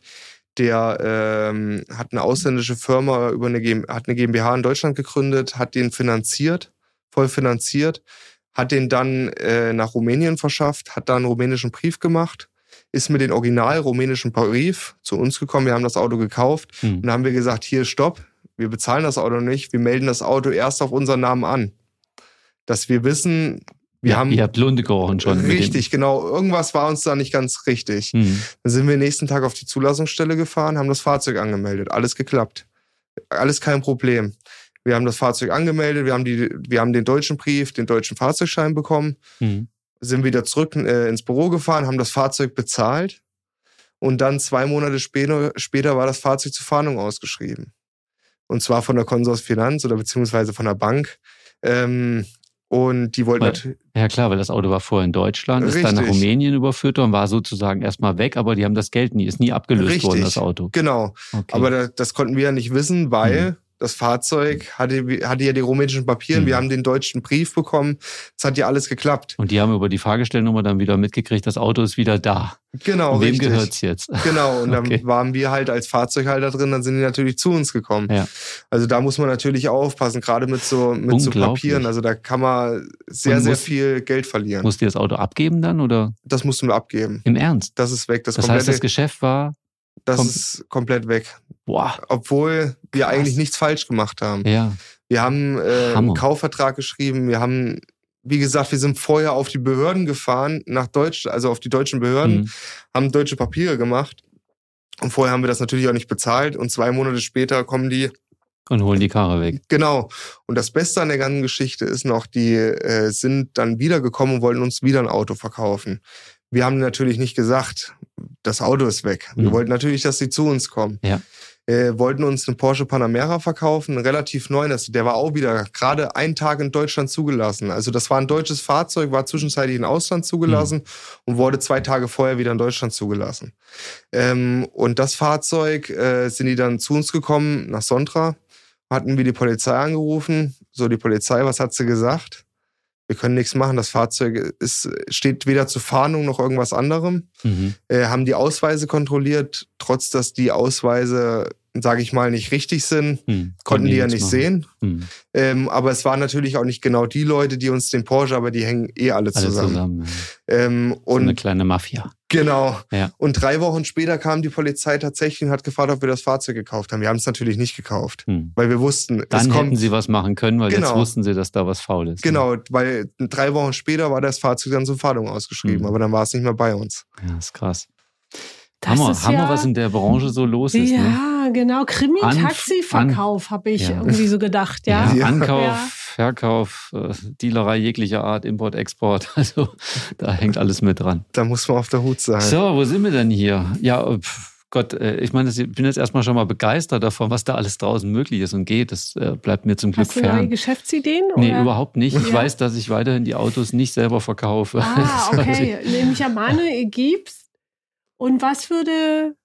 der hat eine ausländische Firma hat eine GmbH in Deutschland gegründet, hat den voll finanziert, hat den dann nach Rumänien verschafft, hat da einen rumänischen Brief gemacht, ist mit dem original rumänischen Brief zu uns gekommen, wir haben das Auto gekauft und dann haben wir gesagt, hier, stopp, wir bezahlen das Auto nicht, wir melden das Auto erst auf unseren Namen an. Dass wir wissen, ihr habt Lunte gerochen schon. Richtig, genau. Irgendwas war uns da nicht ganz richtig. Dann sind wir nächsten Tag auf die Zulassungsstelle gefahren, haben das Fahrzeug angemeldet. Alles geklappt. Alles kein Problem. Wir haben das Fahrzeug angemeldet, wir haben den deutschen Brief, den deutschen Fahrzeugschein bekommen, sind wieder zurück ins Büro gefahren, haben das Fahrzeug bezahlt und dann 2 Monate später war das Fahrzeug zur Fahndung ausgeschrieben. Und zwar von der Consors Finanz oder beziehungsweise von der Bank. Und die wollten natürlich... Ja klar, weil das Auto war vorher in Deutschland, ist dann nach Rumänien überführt und war sozusagen erstmal weg, aber die haben das Geld ist nie abgelöst worden, das Auto. Genau, okay. Aber das konnten wir ja nicht wissen, weil das Fahrzeug hatte ja die rumänischen Papiere, wir haben den deutschen Brief bekommen, es hat ja alles geklappt. Und die haben über die Fahrgestellnummer dann wieder mitgekriegt, das Auto ist wieder da. Genau, richtig. Wem gehört's jetzt? Genau, und dann waren wir halt als Fahrzeughalter drin, dann sind die natürlich zu uns gekommen. Ja. Also da muss man natürlich aufpassen, gerade mit so Papieren. Also da kann man sehr viel Geld verlieren. Musst du das Auto abgeben dann, oder? Das mussten wir abgeben. Im Ernst? Das ist weg. Das heißt, das Geschäft war... Das ist komplett weg. Boah. Obwohl wir eigentlich nichts falsch gemacht haben. Ja. Wir haben einen Kaufvertrag geschrieben. Wir haben, wie gesagt, wir sind vorher auf die Behörden gefahren, also auf die deutschen Behörden, haben deutsche Papiere gemacht. Und vorher haben wir das natürlich auch nicht bezahlt. Und 2 Monate später kommen die und holen die Karre weg. Genau. Und das Beste an der ganzen Geschichte ist noch, die sind dann wiedergekommen und wollten uns wieder ein Auto verkaufen. Wir haben natürlich nicht gesagt, das Auto ist weg. Wir wollten natürlich, dass sie zu uns kommen. Ja. Wollten uns einen Porsche Panamera verkaufen, relativ neu. Der war auch wieder gerade 1 Tag in Deutschland zugelassen. Also das war ein deutsches Fahrzeug, war zwischenzeitlich in Ausland zugelassen und wurde 2 Tage vorher wieder in Deutschland zugelassen. Und das Fahrzeug sind die dann zu uns gekommen, nach Sondra, hatten wir die Polizei angerufen. So, die Polizei, was hat sie gesagt? Wir können nichts machen, das Fahrzeug steht weder zur Fahndung noch irgendwas anderem. Haben die Ausweise kontrolliert, trotz dass die Ausweise, sage ich mal, nicht richtig sind, konnten die ja nicht sehen. Aber es waren natürlich auch nicht genau die Leute, die uns den Porsche, aber die hängen alle zusammen. Und so eine kleine Mafia. Genau. Ja. Und 3 Wochen später kam die Polizei tatsächlich und hat gefragt, ob wir das Fahrzeug gekauft haben. Wir haben es natürlich nicht gekauft, weil wir wussten, dann hätten sie was machen können, weil jetzt wussten sie, dass da was faul ist. Genau, weil 3 Wochen später war das Fahrzeug dann zur Fahndung ausgeschrieben, aber dann war es nicht mehr bei uns. Ja, ist krass. Hammer, was in der Branche so los ist. Ja, genau. Krimi-Taxi-Verkauf habe ich irgendwie so gedacht. Ja. Ankauf, Verkauf, Dealerei jeglicher Art, Import, Export. Also da hängt alles mit dran. Da muss man auf der Hut sein. So, wo sind wir denn hier? Ja, Gott, ich meine, ich bin jetzt erstmal schon mal begeistert davon, was da alles draußen möglich ist und geht. Das bleibt mir zum Glück fern. Hast du neue Geschäftsideen? Nee, überhaupt nicht. Ich weiß, dass ich weiterhin die Autos nicht selber verkaufe. Okay. Nehme ich an, ihr gibt's. Und was würde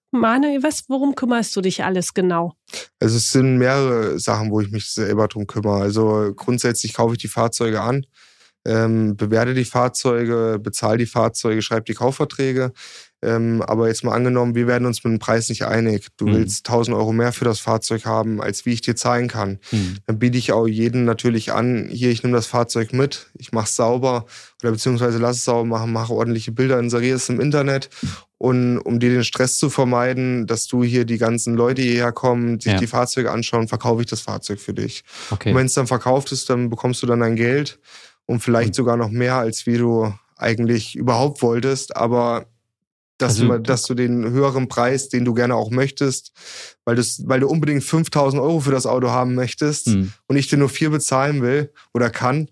Manuel, worum kümmerst du dich alles genau? Also es sind mehrere Sachen, wo ich mich selber drum kümmere. Also grundsätzlich kaufe ich die Fahrzeuge an, bewerte die Fahrzeuge, bezahle die Fahrzeuge, schreibe die Kaufverträge. Aber jetzt mal angenommen, wir werden uns mit dem Preis nicht einig. Du willst 1.000 Euro mehr für das Fahrzeug haben, als wie ich dir zahlen kann. Dann biete ich auch jeden natürlich an, hier, ich nehme das Fahrzeug mit, ich mache es sauber oder beziehungsweise lass es sauber machen, mache ordentliche Bilder, inseriere es im Internet. Und um dir den Stress zu vermeiden, dass du hier die ganzen Leute hierher kommen, sich die Fahrzeuge anschauen, verkaufe ich das Fahrzeug für dich. Okay. Und wenn es dann verkauft ist, dann bekommst du dann dein Geld und vielleicht sogar noch mehr, als wie du eigentlich überhaupt wolltest. Aber dass du den höheren Preis, den du gerne auch möchtest, weil du unbedingt 5.000 Euro für das Auto haben möchtest und ich dir nur 4 bezahlen will oder kann.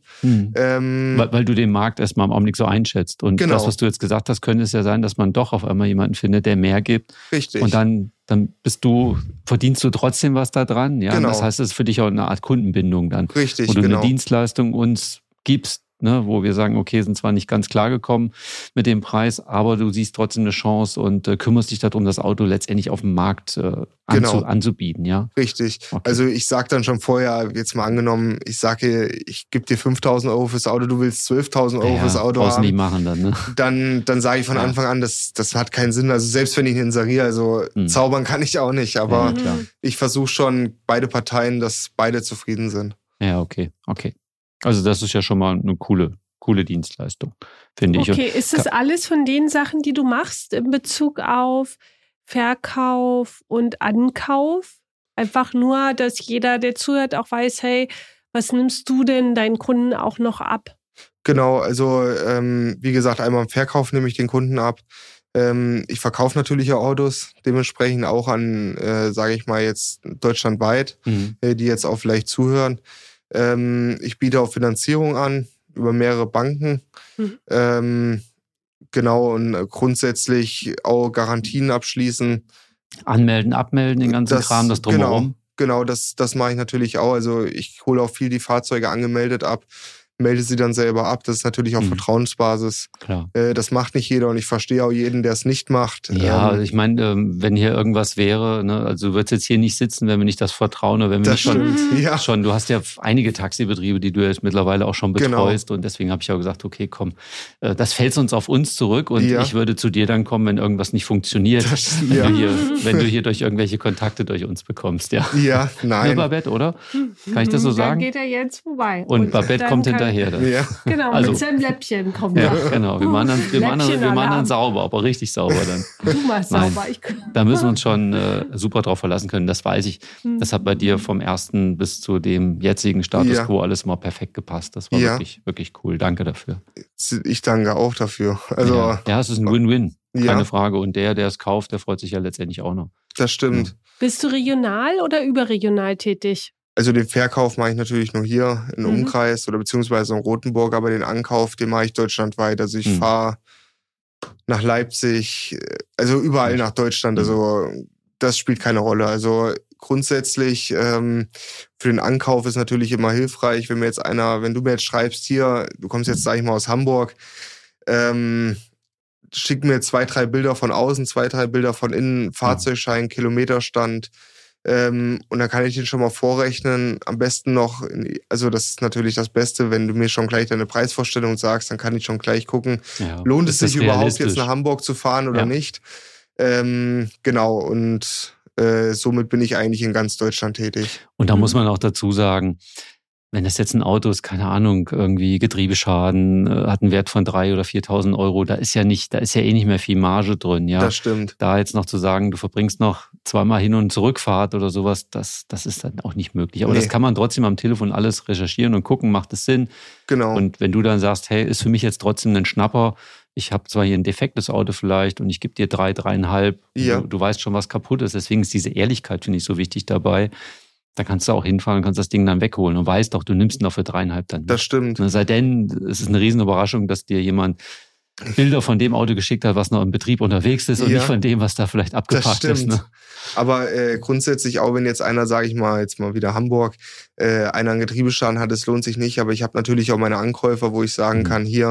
Weil du den Markt erstmal im Augenblick so einschätzt. Und das, was du jetzt gesagt hast, könnte es ja sein, dass man doch auf einmal jemanden findet, der mehr gibt. Richtig. Und dann verdienst du trotzdem was da dran. Ja? Genau. Das heißt, es ist für dich auch eine Art Kundenbindung dann. Richtig, wo du eine Dienstleistung uns gibst, ne, wo wir sagen, okay, sind zwar nicht ganz klar gekommen mit dem Preis, aber du siehst trotzdem eine Chance und kümmerst dich darum, das Auto letztendlich auf dem Markt anzubieten, ja? Richtig. Okay. Also ich sage dann schon vorher, jetzt mal angenommen, ich sage, ich gebe dir 5.000 Euro fürs Auto, du willst 12.000 Euro fürs Auto haben. Nie machen dann, ne? Dann sage ich von Anfang an, das hat keinen Sinn. Also selbst wenn ich ihn inseriere, also zaubern kann ich auch nicht, aber ich versuche schon beide Parteien, dass beide zufrieden sind. Ja, okay. Also das ist ja schon mal eine coole Dienstleistung, finde ich. Okay, ist das alles von den Sachen, die du machst in Bezug auf Verkauf und Ankauf? Einfach nur, dass jeder, der zuhört, auch weiß, hey, was nimmst du denn deinen Kunden auch noch ab? Genau, also wie gesagt, einmal im Verkauf nehme ich den Kunden ab. Ich verkaufe natürlich Autos, dementsprechend auch an, sage ich mal jetzt deutschlandweit, die jetzt auch vielleicht zuhören. Ich biete auch Finanzierung an über mehrere Banken. Genau, und grundsätzlich auch Garantien abschließen. Anmelden, abmelden, den ganzen Kram, das drumherum. Genau, das mache ich natürlich auch. Also ich hole auch viel die Fahrzeuge angemeldet ab, melde sie dann selber ab. Das ist natürlich auf Vertrauensbasis. Klar. Das macht nicht jeder und ich verstehe auch jeden, der es nicht macht. Ja, also ich meine, wenn hier irgendwas wäre, ne, also du würdest jetzt hier nicht sitzen, wenn wir nicht das vertrauen oder wenn wir nicht schon, du hast ja einige Taxibetriebe, die du jetzt mittlerweile auch schon betreust und deswegen habe ich auch gesagt, okay, komm, das fällt uns auf uns zurück und ich würde zu dir dann kommen, wenn irgendwas nicht funktioniert, wenn du hier durch irgendwelche Kontakte durch uns bekommst, ja. Ja, nein. Nur Babette, oder? Kann ich das so sagen? Dann geht er jetzt vorbei. Und Babette kommt hinterher. Ja. Genau, also, mit seinem Läppchen kommt er. Ja, genau. Wir machen dann sauber, aber richtig sauber dann. Du machst sauber. Da müssen wir uns schon super drauf verlassen können, das weiß ich. Das hat bei dir vom ersten bis zu dem jetzigen Status quo alles mal perfekt gepasst. Das war wirklich, wirklich cool. Danke dafür. Ich danke auch dafür. Also, es ist ein Win-Win. Keine Frage. Und der es kauft, der freut sich ja letztendlich auch noch. Das stimmt. Bist du regional oder überregional tätig? Also den Verkauf mache ich natürlich nur hier im Umkreis oder beziehungsweise in Rothenburg, aber den Ankauf, den mache ich deutschlandweit. Also ich fahre nach Leipzig, also überall nach Deutschland. Also das spielt keine Rolle. Also grundsätzlich für den Ankauf ist natürlich immer hilfreich, wenn du mir jetzt schreibst, hier, du kommst jetzt, sag ich mal, aus Hamburg, schick mir 2, 3 Bilder von außen, 2, 3 Bilder von innen, Fahrzeugschein, Kilometerstand. Und dann kann ich den schon mal vorrechnen. Am besten noch, also das ist natürlich das Beste, wenn du mir schon gleich deine Preisvorstellung sagst, dann kann ich schon gleich gucken, lohnt es sich überhaupt jetzt nach Hamburg zu fahren oder nicht. Genau, und somit bin ich eigentlich in ganz Deutschland tätig. Und da muss man auch dazu sagen, wenn das jetzt ein Auto ist, keine Ahnung, irgendwie Getriebeschaden, hat einen Wert von 3.000 oder 4.000 Euro, da ist ja eh nicht mehr viel Marge drin, ja. Das stimmt. Da jetzt noch zu sagen, du verbringst noch 2-mal Hin- und Zurückfahrt oder sowas, das ist dann auch nicht möglich. Aber das kann man trotzdem am Telefon alles recherchieren und gucken, macht es Sinn. Genau. Und wenn du dann sagst, hey, ist für mich jetzt trotzdem ein Schnapper, ich habe zwar hier ein defektes Auto vielleicht und ich gebe dir 3,5, du weißt schon, was kaputt ist. Deswegen ist diese Ehrlichkeit, finde ich, so wichtig dabei. Da kannst du auch hinfahren und kannst das Ding dann wegholen und weißt doch, du nimmst ihn noch für 3,5 dann mit. Das stimmt. Sei denn, es ist eine riesen Überraschung, dass dir jemand Bilder von dem Auto geschickt hat, was noch im Betrieb unterwegs ist und nicht von dem, was da vielleicht abgepackt ist. Ne? Aber grundsätzlich auch, wenn jetzt einer, sage ich mal, jetzt mal wieder Hamburg, einer einen Getriebeschaden hat, es lohnt sich nicht. Aber ich habe natürlich auch meine Ankäufer, wo ich sagen kann, hier,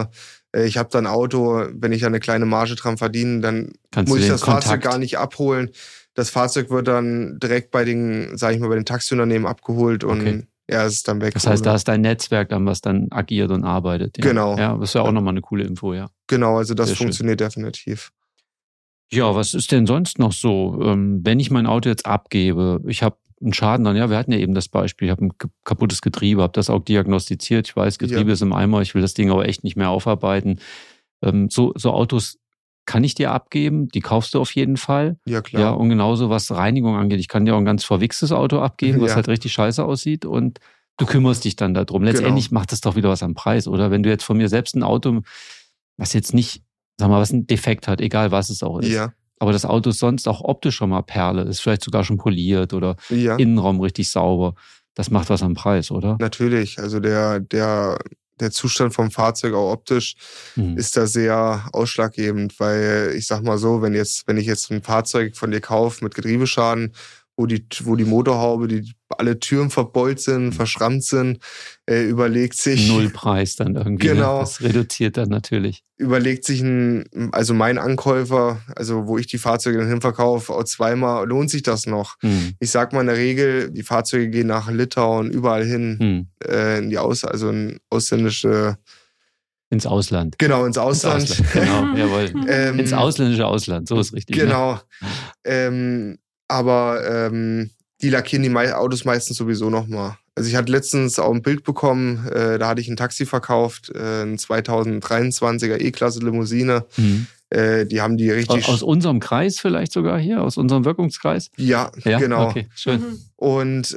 Ich habe dann ein Auto, wenn ich da eine kleine Marge dran verdiene, dann muss ich das Fahrzeug gar nicht abholen. Das Fahrzeug wird dann direkt bei den, sage ich mal, bei den Taxiunternehmen abgeholt und es ist dann weg. Das heißt, da ist dein Netzwerk dann, was dann agiert und arbeitet. Ja. Genau. Ja, das ist ja auch nochmal eine coole Info, ja. Genau, also das Sehr funktioniert definitiv. Ja, was ist denn sonst noch so, wenn ich mein Auto jetzt abgebe? Ich habe einen Schaden dann, ja, wir hatten ja eben das Beispiel, ich habe ein kaputtes Getriebe, habe das auch diagnostiziert. Ich weiß, Getriebe ist im Eimer, ich will das Ding aber echt nicht mehr aufarbeiten. So Autos kann ich dir abgeben, die kaufst du auf jeden Fall. Ja, klar. Ja, und genauso was Reinigung angeht, ich kann dir auch ein ganz verwichstes Auto abgeben, was halt richtig scheiße aussieht und du kümmerst dich dann darum. Letztendlich macht das doch wieder was am Preis, oder? Wenn du jetzt von mir selbst ein Auto, was jetzt nicht, sag mal, was einen Defekt hat, egal was es auch ist, aber das Auto ist sonst auch optisch schon mal Perle, ist vielleicht sogar schon poliert oder Innenraum richtig sauber, das macht was am Preis, oder? Natürlich, also der Zustand vom Fahrzeug auch optisch ist da sehr ausschlaggebend, weil ich sag mal so, wenn ich jetzt ein Fahrzeug von dir kaufe mit Getriebeschaden, wo die Motorhaube, alle Türen verbeult sind, verschrammt sind, überlegt sich... Nullpreis dann irgendwie. Genau. Ne? Das reduziert dann natürlich. Überlegt sich mein Ankäufer, also wo ich die Fahrzeuge dann hinverkaufe, auch zweimal, lohnt sich das noch? Ich sag mal in der Regel, die Fahrzeuge gehen nach Litauen überall hin, in ausländische... Ins Ausland. Genau, ins Ausland. Genau, jawohl. Ins ausländische Ausland, so ist richtig. Genau. Ne? Aber die lackieren die Autos meistens sowieso nochmal. Also ich hatte letztens auch ein Bild bekommen, da hatte ich ein Taxi verkauft, ein 2023er E-Klasse Limousine. Die haben die richtig... Aus unserem Kreis vielleicht sogar hier? Aus unserem Wirkungskreis? Ja, genau. Okay, schön. Und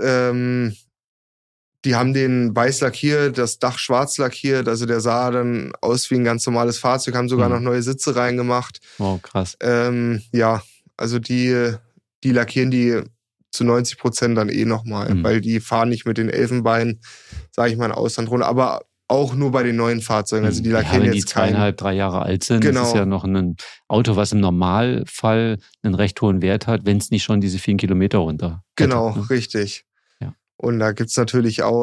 die haben den weiß lackiert, das Dach schwarz lackiert, also der sah dann aus wie ein ganz normales Fahrzeug, haben sogar noch neue Sitze reingemacht. Wow, krass. Also die lackieren die zu 90% dann nochmal, weil die fahren nicht mit den Elfenbeinen, sage ich mal, in Ausland runter, aber auch nur bei den neuen Fahrzeugen. Also die lackieren wenn jetzt die 2,5, 3 Jahre alt sind, das ist ja noch ein Auto, was im Normalfall einen recht hohen Wert hat, wenn es nicht schon diese vielen Kilometer runter hätte, Genau, ne? richtig. Ja. Und da gibt's natürlich auch,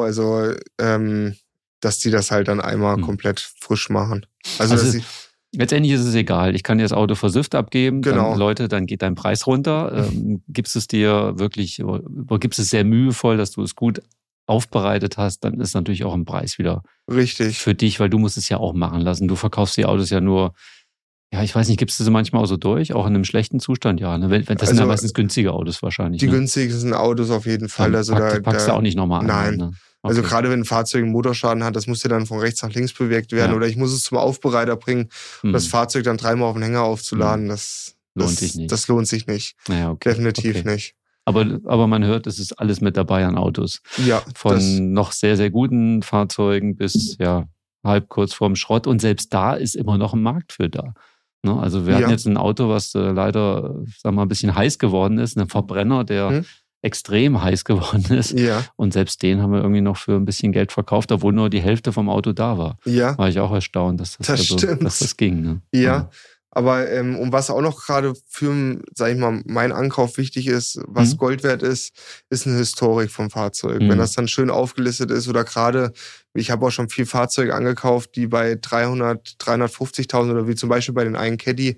dass die das halt dann einmal komplett frisch machen. Also letztendlich ist es egal. Ich kann dir das Auto versifft abgeben. Genau. Dann geht dein Preis runter. Gibst es dir wirklich, gibst es sehr mühevoll, dass du es gut aufbereitet hast, dann ist natürlich auch ein Preis wieder richtig für dich, weil du musst es ja auch machen lassen. Du verkaufst die Autos ja nur, ich weiß nicht, gibst du sie manchmal auch so durch? Auch in einem schlechten Zustand, ja. Ne? Das sind ja meistens günstige Autos wahrscheinlich. Die günstigsten Autos auf jeden Fall. Die packst du auch nicht nochmal an. Nein. Ne? Okay. Also gerade wenn ein Fahrzeug einen Motorschaden hat, das muss ja dann von rechts nach links bewegt werden oder ich muss es zum Aufbereiter bringen, um das Fahrzeug dann 3-mal auf den Hänger aufzuladen. Das lohnt sich nicht. Das lohnt sich nicht. Naja, okay. Definitiv nicht. Aber man hört, es ist alles mit dabei an Autos. Ja. Von noch sehr, sehr guten Fahrzeugen bis halb kurz vorm Schrott. Und selbst da ist immer noch ein Markt für da. Ne? Also wir hatten jetzt ein Auto, was leider, sag mal, ein bisschen heiß geworden ist. Ein Verbrenner, der extrem heiß geworden ist. Ja. Und selbst den haben wir irgendwie noch für ein bisschen Geld verkauft, obwohl nur die Hälfte vom Auto da war. Ja. War ich auch erstaunt, dass das ging. Ne? Ja. Aber was auch noch gerade für, sag ich mal, mein Ankauf wichtig ist, was Gold wert ist eine Historik vom Fahrzeug. Wenn das dann schön aufgelistet ist oder gerade, ich habe auch schon viel Fahrzeuge angekauft, die bei 350.000 oder wie zum Beispiel bei den einen Caddy,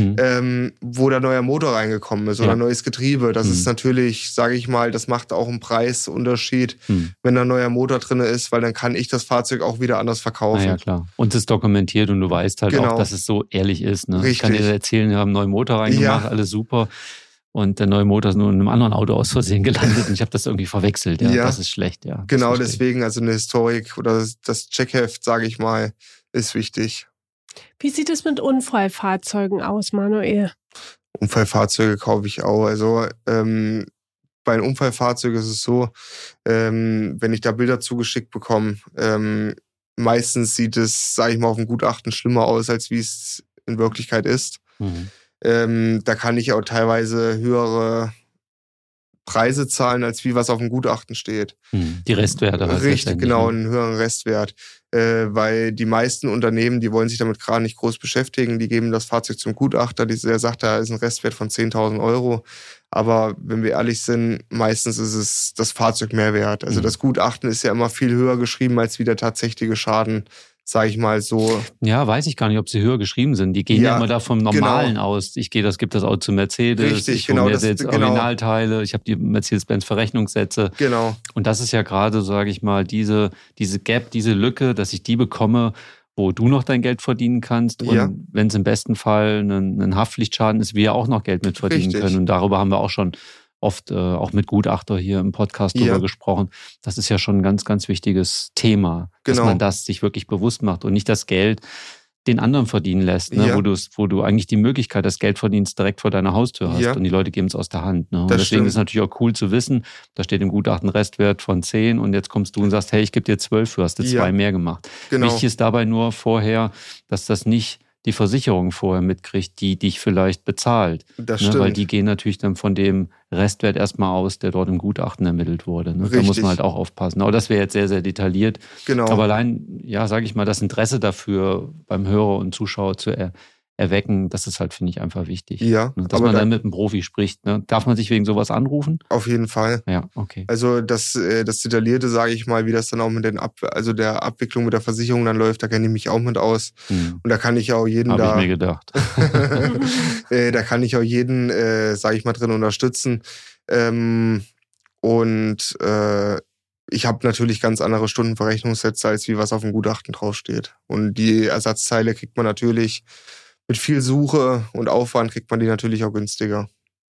wo da neuer Motor reingekommen ist oder neues Getriebe. Das ist natürlich, sage ich mal, das macht auch einen Preisunterschied, wenn da ein neuer Motor drin ist, weil dann kann ich das Fahrzeug auch wieder anders verkaufen. Ja, klar. Und es ist dokumentiert und du weißt halt auch, dass es so ehrlich ist. Ne? Ich kann dir erzählen, wir haben einen neuen Motor reingemacht, alles super. Und der neue Motor ist nur in einem anderen Auto aus Versehen gelandet und ich habe das irgendwie verwechselt. Ja, das ist schlecht, ja. Genau, deswegen, also eine Historik oder das Checkheft, sage ich mal, ist wichtig. Wie sieht es mit Unfallfahrzeugen aus, Manuel? Unfallfahrzeuge kaufe ich auch. Also bei einem Unfallfahrzeug ist es so, wenn ich da Bilder zugeschickt bekomme, meistens sieht es, sage ich mal, auf dem Gutachten schlimmer aus, als wie es in Wirklichkeit ist. Da kann ich auch teilweise höhere Preise zahlen, als wie was auf dem Gutachten steht. Die Restwerte. Halt richtig, genau, einen höheren Restwert. Weil die meisten Unternehmen, die wollen sich damit gerade nicht groß beschäftigen, die geben das Fahrzeug zum Gutachter, der sagt, da ist ein Restwert von 10.000 Euro. Aber wenn wir ehrlich sind, meistens ist es das Fahrzeug mehr wert. Also das Gutachten ist ja immer viel höher geschrieben, als wie der tatsächliche Schaden sage ich mal so. Ja, weiß ich gar nicht, ob sie höher geschrieben sind. Die gehen ja immer da vom Normalen aus. Ich gebe das Auto zu Mercedes, richtig, ich hole mir jetzt Originalteile, ich habe die Mercedes-Benz-Verrechnungssätze. Genau. Und das ist ja gerade, sage ich mal, diese Gap, diese Lücke, dass ich die bekomme, wo du noch dein Geld verdienen kannst. Und wenn es im besten Fall ein Haftpflichtschaden ist, wir auch noch Geld mit verdienen können. Und darüber haben wir auch schon oft auch mit Gutachter hier im Podcast drüber gesprochen. Das ist ja schon ein ganz, ganz wichtiges Thema, dass man das sich wirklich bewusst macht und nicht das Geld den anderen verdienen lässt, ne? Wo du eigentlich die Möglichkeit des Geldverdienens direkt vor deiner Haustür hast und die Leute geben es aus der Hand. Ne? Und deswegen ist es natürlich auch cool zu wissen, da steht im Gutachten Restwert von 10 und jetzt kommst du und sagst, hey, ich gebe dir 12 für, hast du 2 mehr gemacht. Genau. Wichtig ist dabei nur vorher, dass das nicht die Versicherung vorher mitkriegt, die dich vielleicht bezahlt. Das stimmt. Weil die gehen natürlich dann von dem Restwert erstmal aus, der dort im Gutachten ermittelt wurde. Ne? Da muss man halt auch aufpassen. Aber das wäre jetzt sehr, sehr detailliert. Genau. Aber allein, sage ich mal, das Interesse dafür beim Hörer und Zuschauer zu erwecken, das ist halt, finde ich, einfach wichtig. Ja. Dass man dann mit einem Profi spricht. Ne? Darf man sich wegen sowas anrufen? Auf jeden Fall. Ja, okay. Also das Detaillierte, sage ich mal, wie das dann auch mit der Abwicklung mit der Versicherung dann läuft, da kenne ich mich auch mit aus. Und da kann ich auch jeden Habe ich mir gedacht. Da kann ich auch jeden, sage ich mal, drin unterstützen. Ich habe natürlich ganz andere Stundenverrechnungssätze, als wie was auf dem Gutachten draufsteht. Und die Ersatzteile kriegt man natürlich mit viel Suche und Aufwand kriegt man die natürlich auch günstiger.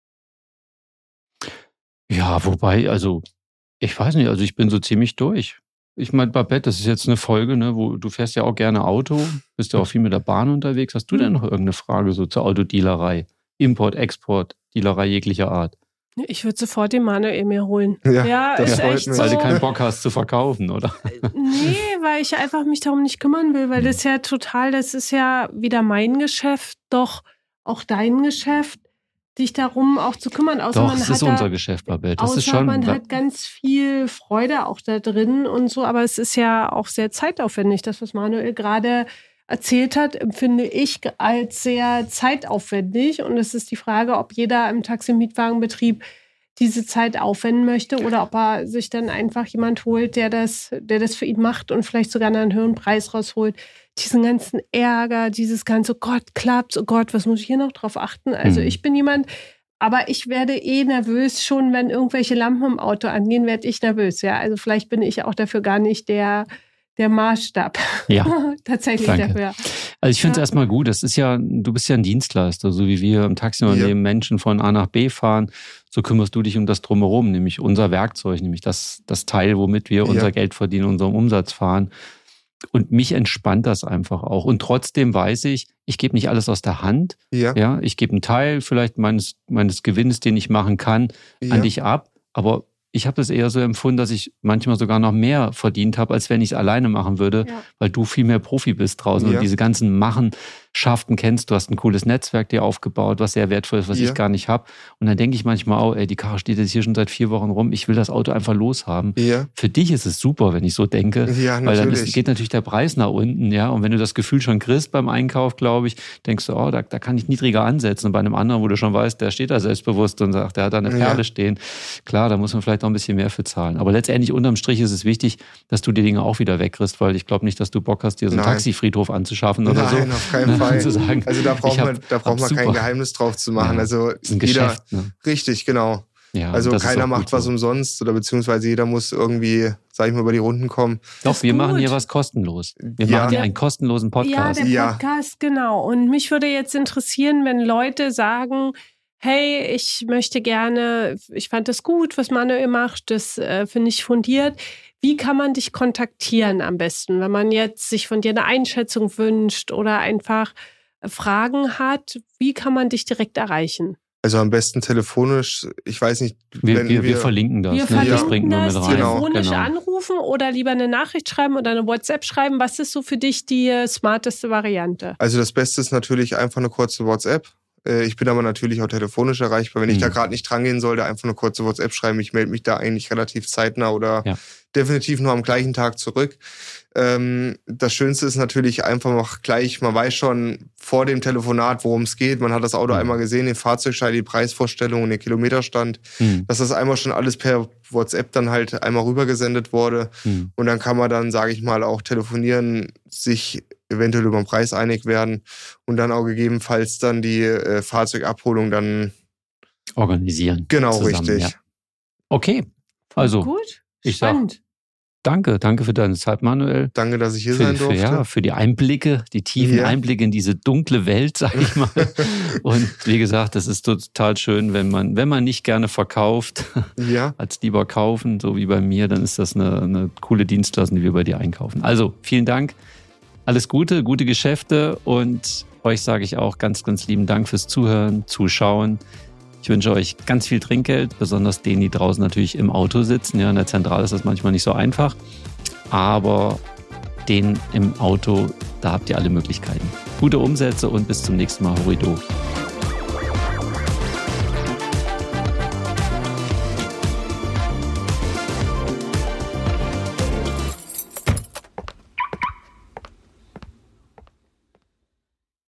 Ja, wobei, also ich weiß nicht, also ich bin so ziemlich durch. Ich meine, Babette, das ist jetzt eine Folge, ne, wo du fährst ja auch gerne Auto, bist ja auch viel mit der Bahn unterwegs. Hast du denn noch irgendeine Frage so zur Autodealerei? Import, Export, Dealerei jeglicher Art? Ich würde sofort den Manuel mir holen. Ja, das ist echt so. Weil du keinen Bock hast zu verkaufen, oder? Nee, weil ich einfach mich darum nicht kümmern will, weil das ist ja wieder mein Geschäft, doch auch dein Geschäft, dich darum auch zu kümmern. Außer das ist unser Geschäft, Babette. Man hat ganz viel Freude auch da drin und so, aber es ist ja auch sehr zeitaufwendig. Das, was Manuel gerade erzählt hat, empfinde ich als sehr zeitaufwendig. Und es ist die Frage, ob jeder im Taxi-Mietwagenbetrieb diese Zeit aufwenden möchte oder ob er sich dann einfach jemand holt, der das für ihn macht und vielleicht sogar einen höheren Preis rausholt. Diesen ganzen Ärger, dieses ganze, oh Gott, klappt's, oh Gott, was muss ich hier noch drauf achten? Also ich bin jemand, aber ich werde nervös, schon wenn irgendwelche Lampen im Auto angehen, werde ich nervös. Ja? Also vielleicht bin ich auch dafür gar nicht der Maßstab. Ja, tatsächlich danke. dafür. Also ich finde es erstmal gut, du bist ja ein Dienstleister, so wie wir im Taxiunternehmen Menschen von A nach B fahren, so kümmerst du dich um das Drumherum, nämlich unser Werkzeug, nämlich das Teil, womit wir unser Geld verdienen, unseren Umsatz fahren. Und mich entspannt das einfach auch. Und trotzdem weiß ich gebe nicht alles aus der Hand. Ja, ich gebe einen Teil vielleicht meines Gewinns, den ich machen kann, an dich ab, aber ich habe das eher so empfunden, dass ich manchmal sogar noch mehr verdient habe, als wenn ich es alleine machen würde, weil du viel mehr Profi bist draußen und diese ganzen Machenschaften kennst. Du hast ein cooles Netzwerk dir aufgebaut, was sehr wertvoll ist, was ich gar nicht habe. Und dann denke ich manchmal auch, die Karre steht jetzt hier schon seit 4 Wochen rum, ich will das Auto einfach loshaben. Für dich ist es super, wenn ich so denke, weil dann geht natürlich der Preis nach unten. Ja? Und wenn du das Gefühl schon kriegst beim Einkauf, glaube ich, denkst du, da kann ich niedriger ansetzen. Und bei einem anderen, wo du schon weißt, der steht da selbstbewusst und sagt, der hat da eine Perle stehen. Klar, da muss man vielleicht noch ein bisschen mehr für zahlen. Aber letztendlich unterm Strich ist es wichtig, dass du die Dinge auch wieder wegkriegst, weil ich glaube nicht, dass du Bock hast, dir so einen Taxifriedhof anzuschaffen oder so. Nein, auf keinen Fall. Zu sagen, also da braucht man kein Geheimnis drauf zu machen. Ja, also ist ein Geschäft, ne? Richtig, genau. Ja, also keiner macht was umsonst oder beziehungsweise jeder muss irgendwie, sag ich mal, über die Runden kommen. Doch, wir machen hier was kostenlos. Wir machen hier einen kostenlosen Podcast. Ja, der Podcast, genau. Und mich würde jetzt interessieren, wenn Leute sagen, hey, ich möchte gerne, ich fand das gut, was Manuel macht, das finde ich fundiert. Wie kann man dich kontaktieren am besten, wenn man jetzt sich von dir eine Einschätzung wünscht oder einfach Fragen hat? Wie kann man dich direkt erreichen? Also am besten telefonisch, ich weiß nicht. Wir verlinken das. Das bringt nur mit rein. Telefonisch anrufen oder lieber eine Nachricht schreiben oder eine WhatsApp schreiben. Was ist so für dich die smarteste Variante? Also das Beste ist natürlich einfach eine kurze WhatsApp. Ich bin aber natürlich auch telefonisch erreichbar. Wenn ich da gerade nicht drangehen sollte, einfach eine kurze WhatsApp schreiben. Ich melde mich da eigentlich relativ zeitnah oder definitiv nur am gleichen Tag zurück. Das Schönste ist natürlich einfach noch gleich, man weiß schon vor dem Telefonat, worum es geht. Man hat das Auto einmal gesehen, den Fahrzeugschein, die Preisvorstellung, den Kilometerstand, dass das einmal schon alles per WhatsApp dann halt einmal rübergesendet wurde. Und dann kann man dann, sage ich mal, auch telefonieren, sich eventuell über den Preis einig werden und dann auch gegebenenfalls dann die Fahrzeugabholung dann organisieren. Genau, zusammen, richtig. Ja. Okay, also gut, ich sag danke für deine Zeit, Manuel. Danke, dass ich hier sein durfte. Für die Einblicke, die tiefen Einblicke in diese dunkle Welt, sag ich mal. Und wie gesagt, das ist total schön, wenn man nicht gerne verkauft, als lieber kaufen, so wie bei mir, dann ist das eine coole Dienstleistung, die wir bei dir einkaufen. Also, vielen Dank. Alles Gute, gute Geschäfte und euch sage ich auch ganz, ganz lieben Dank fürs Zuhören, Zuschauen. Ich wünsche euch ganz viel Trinkgeld, besonders denen, die draußen natürlich im Auto sitzen. Ja, in der Zentrale ist das manchmal nicht so einfach, aber denen im Auto, da habt ihr alle Möglichkeiten. Gute Umsätze und bis zum nächsten Mal. Horido.